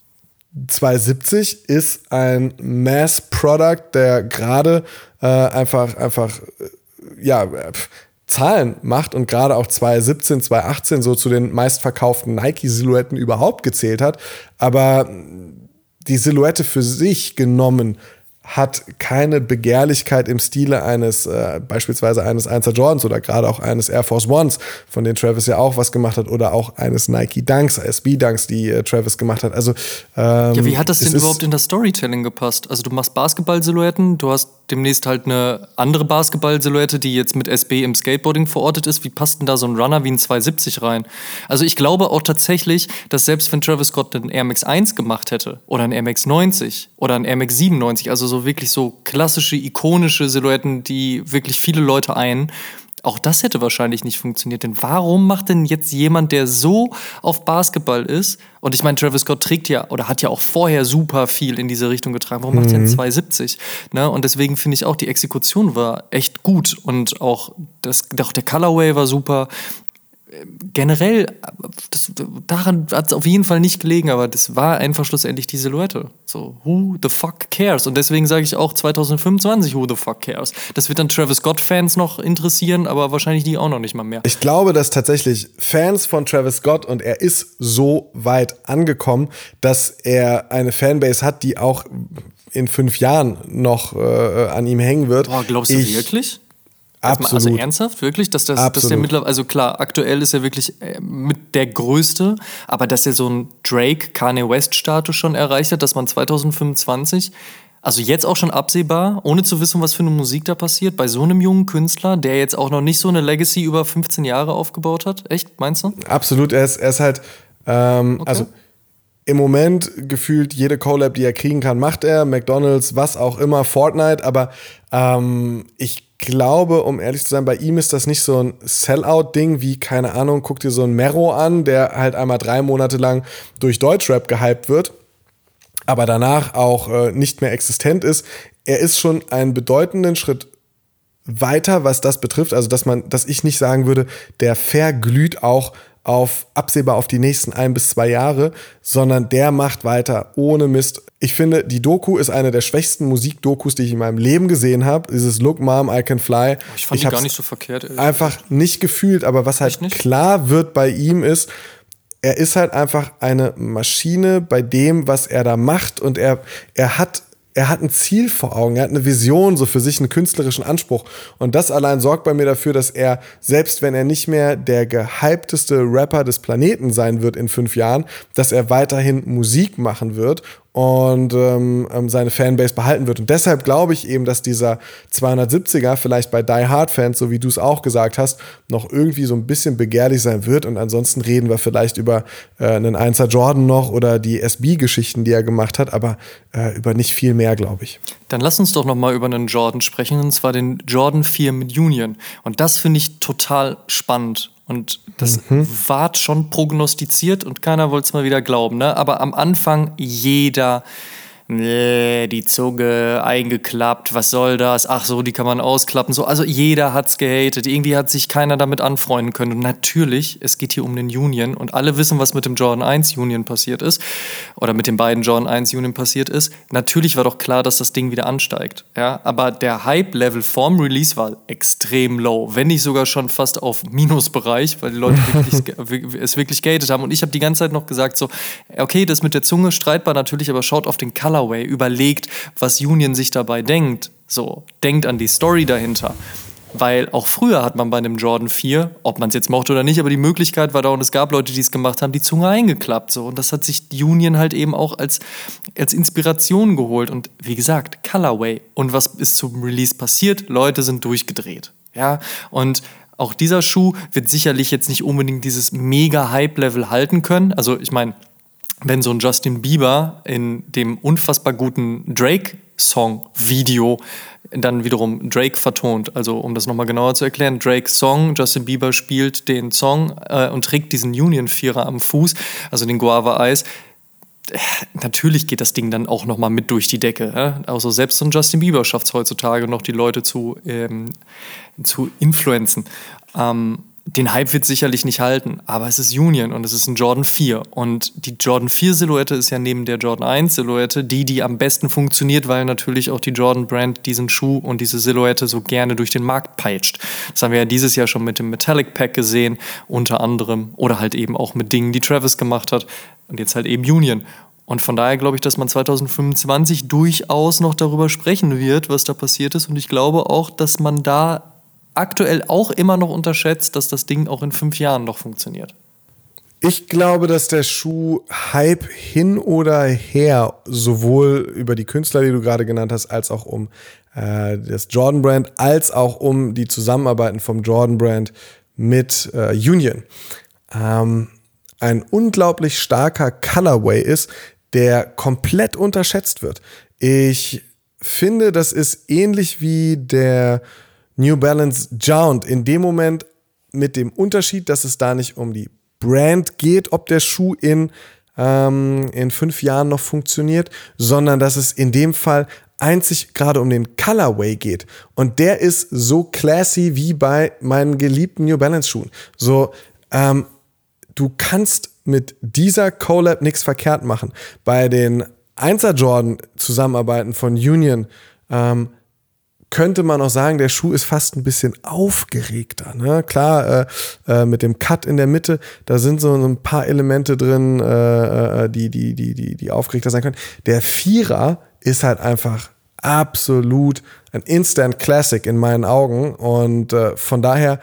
zweihundertsiebzig ist ein Mass-Product, der gerade äh, einfach, einfach äh, ja, pf, Zahlen macht und gerade auch zweitausendsiebzehn, zweitausendachtzehn so zu den meistverkauften Nike-Silhouetten überhaupt gezählt hat. Aber die Silhouette für sich genommen hat keine Begehrlichkeit im Stile eines äh, beispielsweise eines Einser Jordans oder gerade auch eines Air Force Ones, von denen Travis ja auch was gemacht hat, oder auch eines Nike Dunks, S B Dunks, die äh, Travis gemacht hat. Also ähm, ja, wie hat das denn überhaupt in das Storytelling gepasst? Also du machst Basketball-Silhouetten, du hast demnächst halt eine andere Basketball-Silhouette, die jetzt mit S B im Skateboarding verortet ist. Wie passt denn da so ein Runner wie ein zweihundertsiebzig rein? Also ich glaube auch tatsächlich, dass selbst wenn Travis Scott einen Air Max eins gemacht hätte oder einen Air Max neunzig oder einen Air Max siebenundneunzig, also so wirklich so klassische, ikonische Silhouetten, die wirklich viele Leute ein. Auch das hätte wahrscheinlich nicht funktioniert. Denn warum macht denn jetzt jemand, der so auf Basketball ist, und ich meine, Travis Scott trägt ja oder hat ja auch vorher super viel in diese Richtung getragen, warum mhm. macht er einen zweihundertsiebzig? Ne? Und deswegen finde ich auch, die Exekution war echt gut und auch, das, auch der Colorway war super. Generell, das, daran hat es auf jeden Fall nicht gelegen, aber das war einfach schlussendlich die Silhouette. So, who the fuck cares? Und deswegen sage ich auch zweitausendfünfundzwanzig, who the fuck cares? Das wird dann Travis Scott-Fans noch interessieren, aber wahrscheinlich die auch noch nicht mal mehr. Ich glaube, dass tatsächlich Fans von Travis Scott, und er ist so weit angekommen, dass er eine Fanbase hat, die auch in fünf Jahren noch äh, an ihm hängen wird. Boah, glaubst du ich, wirklich? Absolut. Also ernsthaft, wirklich? Dass das, dass der mittlerweile, also klar, aktuell ist er wirklich mit der Größte, aber dass er so einen Drake-Kanye West-Status schon erreicht hat, dass man zweitausendfünfundzwanzig, also jetzt auch schon absehbar, ohne zu wissen, was für eine Musik da passiert, bei so einem jungen Künstler, der jetzt auch noch nicht so eine Legacy über fünfzehn Jahre aufgebaut hat. Echt, meinst du? Absolut, er ist, er ist halt, ähm, okay. also im Moment gefühlt jede Collab, die er kriegen kann, macht er. McDonald's, was auch immer, Fortnite. Aber ähm, ich glaube, um ehrlich zu sein, bei ihm ist das nicht so ein Sellout-Ding wie, keine Ahnung, guck dir so ein Mero an, der halt einmal drei Monate lang durch Deutschrap gehypt wird, aber danach auch äh, nicht mehr existent ist. Er ist schon einen bedeutenden Schritt weiter, was das betrifft. Also, dass man, dass ich nicht sagen würde, der verglüht auch auf absehbar auf die nächsten ein bis zwei Jahre, sondern der macht weiter ohne Mist. Ich finde, die Doku ist eine der schwächsten Musikdokus, die ich in meinem Leben gesehen habe. Dieses Look Mom, I Can Fly. Ich fand ich die gar nicht so verkehrt. Einfach nicht gefühlt, aber was halt klar wird bei ihm ist, er ist halt einfach eine Maschine bei dem, was er da macht, und er, er hat Er hat ein Ziel vor Augen, er hat eine Vision, so für sich einen künstlerischen Anspruch. Und das allein sorgt bei mir dafür, dass er, selbst wenn er nicht mehr der gehypteste Rapper des Planeten sein wird in fünf Jahren, dass er weiterhin Musik machen wird und ähm, seine Fanbase behalten wird. Und deshalb glaube ich eben, dass dieser zweihundertsiebziger vielleicht bei Die Hard Fans, so wie du es auch gesagt hast, noch irgendwie so ein bisschen begehrlich sein wird. Und ansonsten reden wir vielleicht über äh, einen Einser Jordan noch oder die S B-Geschichten, die er gemacht hat, aber äh, über nicht viel mehr, glaube ich. Dann lass uns doch noch mal über einen Jordan sprechen, und zwar den Jordan vier mit Union. Und das finde ich total spannend. Und das mhm. war schon prognostiziert und keiner wollte es mal wieder glauben. Ne? Aber am Anfang jeder nee, die Zunge eingeklappt, was soll das? Ach so, die kann man ausklappen. So, also jeder hat's gehatet. Irgendwie hat sich keiner damit anfreunden können. Und natürlich, es geht hier um den Union und alle wissen, was mit dem Jordan eins Union passiert ist oder mit den beiden Jordan eins Union passiert ist. Natürlich war doch klar, dass das Ding wieder ansteigt. Ja, aber der Hype-Level vorm Release war extrem low, wenn nicht sogar schon fast auf Minusbereich, weil die Leute wirklich, es wirklich gehatet haben. Und ich habe die ganze Zeit noch gesagt so, okay, das mit der Zunge streitbar natürlich, aber schaut auf den Colorway, überlegt, was Union sich dabei denkt. So, denkt an die Story dahinter. Weil auch früher hat man bei einem Jordan vier, ob man es jetzt mochte oder nicht, aber die Möglichkeit war da und es gab Leute, die es gemacht haben, die Zunge eingeklappt. So. Und das hat sich Union halt eben auch als, als Inspiration geholt. Und wie gesagt, Colorway. Und was ist zum Release passiert? Leute sind durchgedreht. Ja, und auch dieser Schuh wird sicherlich jetzt nicht unbedingt dieses mega Hype-Level halten können. Also ich meine, wenn so ein Justin Bieber in dem unfassbar guten Drake-Song-Video dann wiederum Drake vertont, also um das nochmal genauer zu erklären, Drakes Song, Justin Bieber spielt den Song äh, und trägt diesen Union-Vierer am Fuß, also den Guava Ice. Natürlich geht das Ding dann auch nochmal mit durch die Decke. Ja? Also selbst so ein Justin Bieber schafft es heutzutage noch, die Leute zu, ähm, zu influenzen. Ähm, Den Hype wird sicherlich nicht halten, aber es ist Union und es ist ein Jordan vier. Und die Jordan vier Silhouette ist ja neben der Jordan eins Silhouette die, die am besten funktioniert, weil natürlich auch die Jordan Brand diesen Schuh und diese Silhouette so gerne durch den Markt peitscht. Das haben wir ja dieses Jahr schon mit dem Metallic Pack gesehen, unter anderem. Oder halt eben auch mit Dingen, die Travis gemacht hat. Und jetzt halt eben Union. Und von daher glaube ich, dass man zwanzig fünfundzwanzig durchaus noch darüber sprechen wird, was da passiert ist. Und ich glaube auch, dass man da aktuell auch immer noch unterschätzt, dass das Ding auch in fünf Jahren noch funktioniert. Ich glaube, dass der Schuh Hype hin oder her sowohl über die Künstler, die du gerade genannt hast, als auch um äh, das Jordan Brand, als auch um die Zusammenarbeiten vom Jordan Brand mit äh, Union ähm, ein unglaublich starker Colorway ist, der komplett unterschätzt wird. Ich finde, das ist ähnlich wie der New Balance Jount in dem Moment mit dem Unterschied, dass es da nicht um die Brand geht, ob der Schuh in, ähm, in fünf Jahren noch funktioniert, sondern dass es in dem Fall einzig gerade um den Colorway geht. Und der ist so classy wie bei meinen geliebten New Balance Schuhen. So, ähm, du kannst mit dieser Collab nichts verkehrt machen. Bei den Einser Jordan Zusammenarbeiten von Union ähm, könnte man auch sagen, der Schuh ist fast ein bisschen aufgeregter. Ne? Klar, äh, äh, mit dem Cut in der Mitte, da sind so ein paar Elemente drin, äh, die, die, die, die, die aufgeregter sein können. Der Vierer ist halt einfach absolut ein Instant Classic in meinen Augen. Und äh, von daher,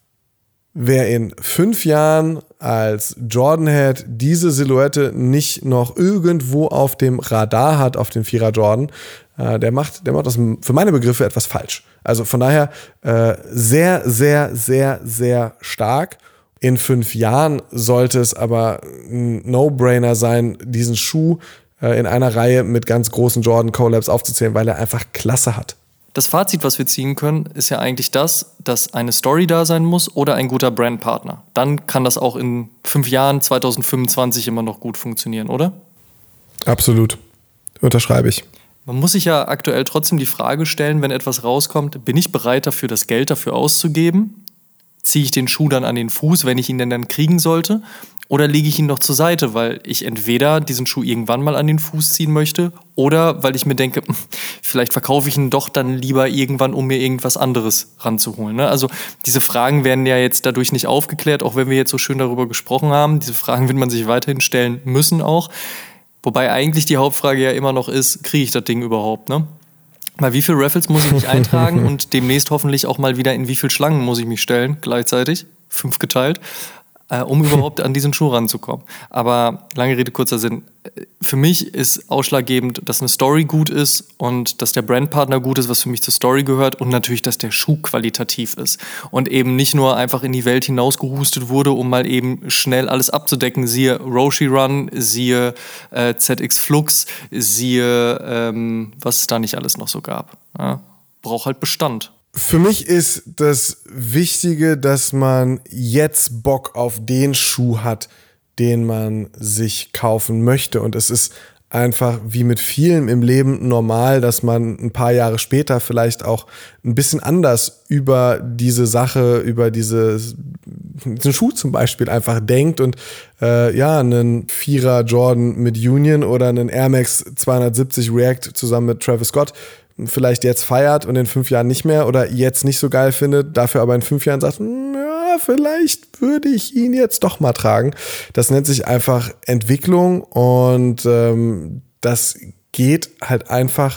wer in fünf Jahren als Jordan-Head diese Silhouette nicht noch irgendwo auf dem Radar hat, auf dem Vierer Jordan, äh, der macht, der macht das für meine Begriffe etwas falsch. Also von daher äh, sehr, sehr, sehr, sehr stark. In fünf Jahren sollte es aber ein No-Brainer sein, diesen Schuh äh, in einer Reihe mit ganz großen Jordan-Collabs aufzuzählen, weil er einfach Klasse hat. Das Fazit, was wir ziehen können, ist ja eigentlich das, dass eine Story da sein muss oder ein guter Brandpartner. Dann kann das auch in fünf Jahren, zwanzig fünfundzwanzig, immer noch gut funktionieren, oder? Absolut. Unterschreibe ich. Man muss sich ja aktuell trotzdem die Frage stellen, wenn etwas rauskommt, bin ich bereit dafür, das Geld dafür auszugeben? Ziehe ich den Schuh dann an den Fuß, wenn ich ihn denn dann kriegen sollte? Oder lege ich ihn noch zur Seite, weil ich entweder diesen Schuh irgendwann mal an den Fuß ziehen möchte oder weil ich mir denke, vielleicht verkaufe ich ihn doch dann lieber irgendwann, um mir irgendwas anderes ranzuholen. Ne? Also diese Fragen werden ja jetzt dadurch nicht aufgeklärt, auch wenn wir jetzt so schön darüber gesprochen haben. Diese Fragen wird man sich weiterhin stellen müssen auch. Wobei eigentlich die Hauptfrage ja immer noch ist, kriege ich das Ding überhaupt, ne? Weil wie viele Raffles muss ich mich eintragen und demnächst hoffentlich auch mal wieder in wie viele Schlangen muss ich mich stellen gleichzeitig, fünf geteilt, äh, um überhaupt an diesen Schuh ranzukommen. Aber lange Rede, kurzer Sinn. Für mich ist ausschlaggebend, dass eine Story gut ist und dass der Brandpartner gut ist, was für mich zur Story gehört und natürlich, dass der Schuh qualitativ ist und eben nicht nur einfach in die Welt hinausgehustet wurde, um mal eben schnell alles abzudecken. Siehe Roshe Run, siehe äh, Z X Flux, siehe ähm, was es da nicht alles noch so gab. Ja? Braucht halt Bestand. Für mich ist das Wichtige, dass man jetzt Bock auf den Schuh hat, den man sich kaufen möchte. Und es ist einfach wie mit vielem im Leben normal, dass man ein paar Jahre später vielleicht auch ein bisschen anders über diese Sache, über diese, diesen Schuh zum Beispiel einfach denkt und äh, ja, einen Vierer Jordan mit Union oder einen Air Max zweihundertsiebzig React zusammen mit Travis Scott vielleicht jetzt feiert und in fünf Jahren nicht mehr oder jetzt nicht so geil findet, dafür aber in fünf Jahren sagt, ja, vielleicht würde ich ihn jetzt doch mal tragen. Das nennt sich einfach Entwicklung und ähm, das geht halt einfach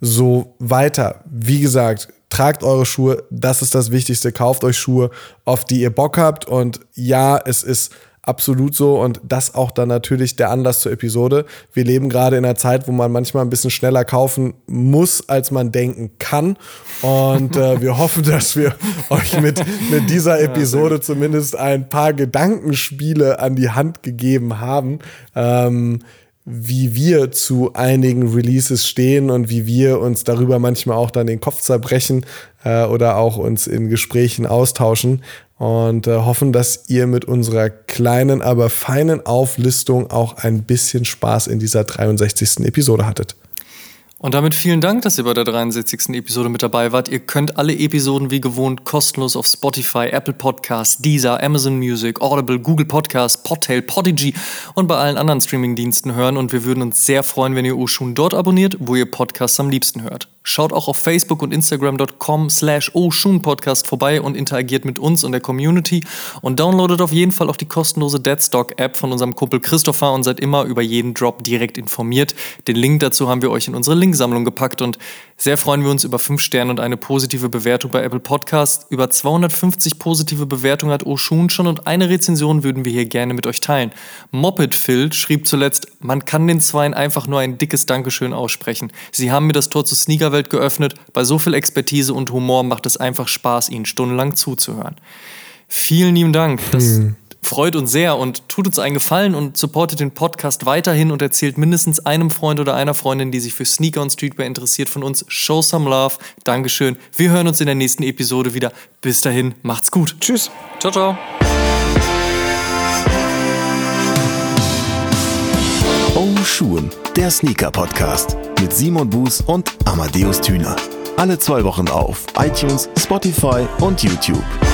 so weiter. Wie gesagt, tragt eure Schuhe, das ist das Wichtigste. Kauft euch Schuhe, auf die ihr Bock habt und ja, es ist absolut so und das auch dann natürlich der Anlass zur Episode. Wir leben gerade in einer Zeit, wo man manchmal ein bisschen schneller kaufen muss, als man denken kann und äh, wir hoffen, dass wir euch mit, mit dieser Episode zumindest ein paar Gedankenspiele an die Hand gegeben haben, ähm, wie wir zu einigen Releases stehen und wie wir uns darüber manchmal auch dann den Kopf zerbrechen äh, oder auch uns in Gesprächen austauschen. Und äh, hoffen, dass ihr mit unserer kleinen, aber feinen Auflistung auch ein bisschen Spaß in dieser dreiundsechzigsten Episode hattet. Und damit vielen Dank, dass ihr bei der dreiundsechzigsten Episode mit dabei wart. Ihr könnt alle Episoden wie gewohnt kostenlos auf Spotify, Apple Podcasts, Deezer, Amazon Music, Audible, Google Podcasts, Podtail, Podigy und bei allen anderen Streamingdiensten hören. Und wir würden uns sehr freuen, wenn ihr Oshun dort abonniert, wo ihr Podcasts am liebsten hört. Schaut auch auf Facebook und Instagram dot com slash Oshun Podcast vorbei und interagiert mit uns und der Community und downloadet auf jeden Fall auch die kostenlose Deadstock App von unserem Kumpel Christopher und seid immer über jeden Drop direkt informiert. Den Link dazu haben wir euch in unsere Linksammlung gepackt und sehr freuen wir uns über fünf Sterne und eine positive Bewertung bei Apple Podcasts. Über zweihundertfünfzig positive Bewertungen hat Oshun schon und eine Rezension würden wir hier gerne mit euch teilen. Moped Phil schrieb zuletzt, man kann den Zweien einfach nur ein dickes Dankeschön aussprechen. Sie haben mir das Tor zur Sneaker Welt geöffnet. Bei so viel Expertise und Humor macht es einfach Spaß, ihnen stundenlang zuzuhören. Vielen lieben Dank. Das hm. freut uns sehr und tut uns einen Gefallen und supportet den Podcast weiterhin und erzählt mindestens einem Freund oder einer Freundin, die sich für Sneaker und Streetwear interessiert, von uns. Show some love. Dankeschön. Wir hören uns in der nächsten Episode wieder. Bis dahin, macht's gut. Tschüss. Ciao, ciao. Oshun, der Sneaker-Podcast mit Simon Buß und Amadeus Thüner. Alle zwei Wochen auf iTunes, Spotify und YouTube.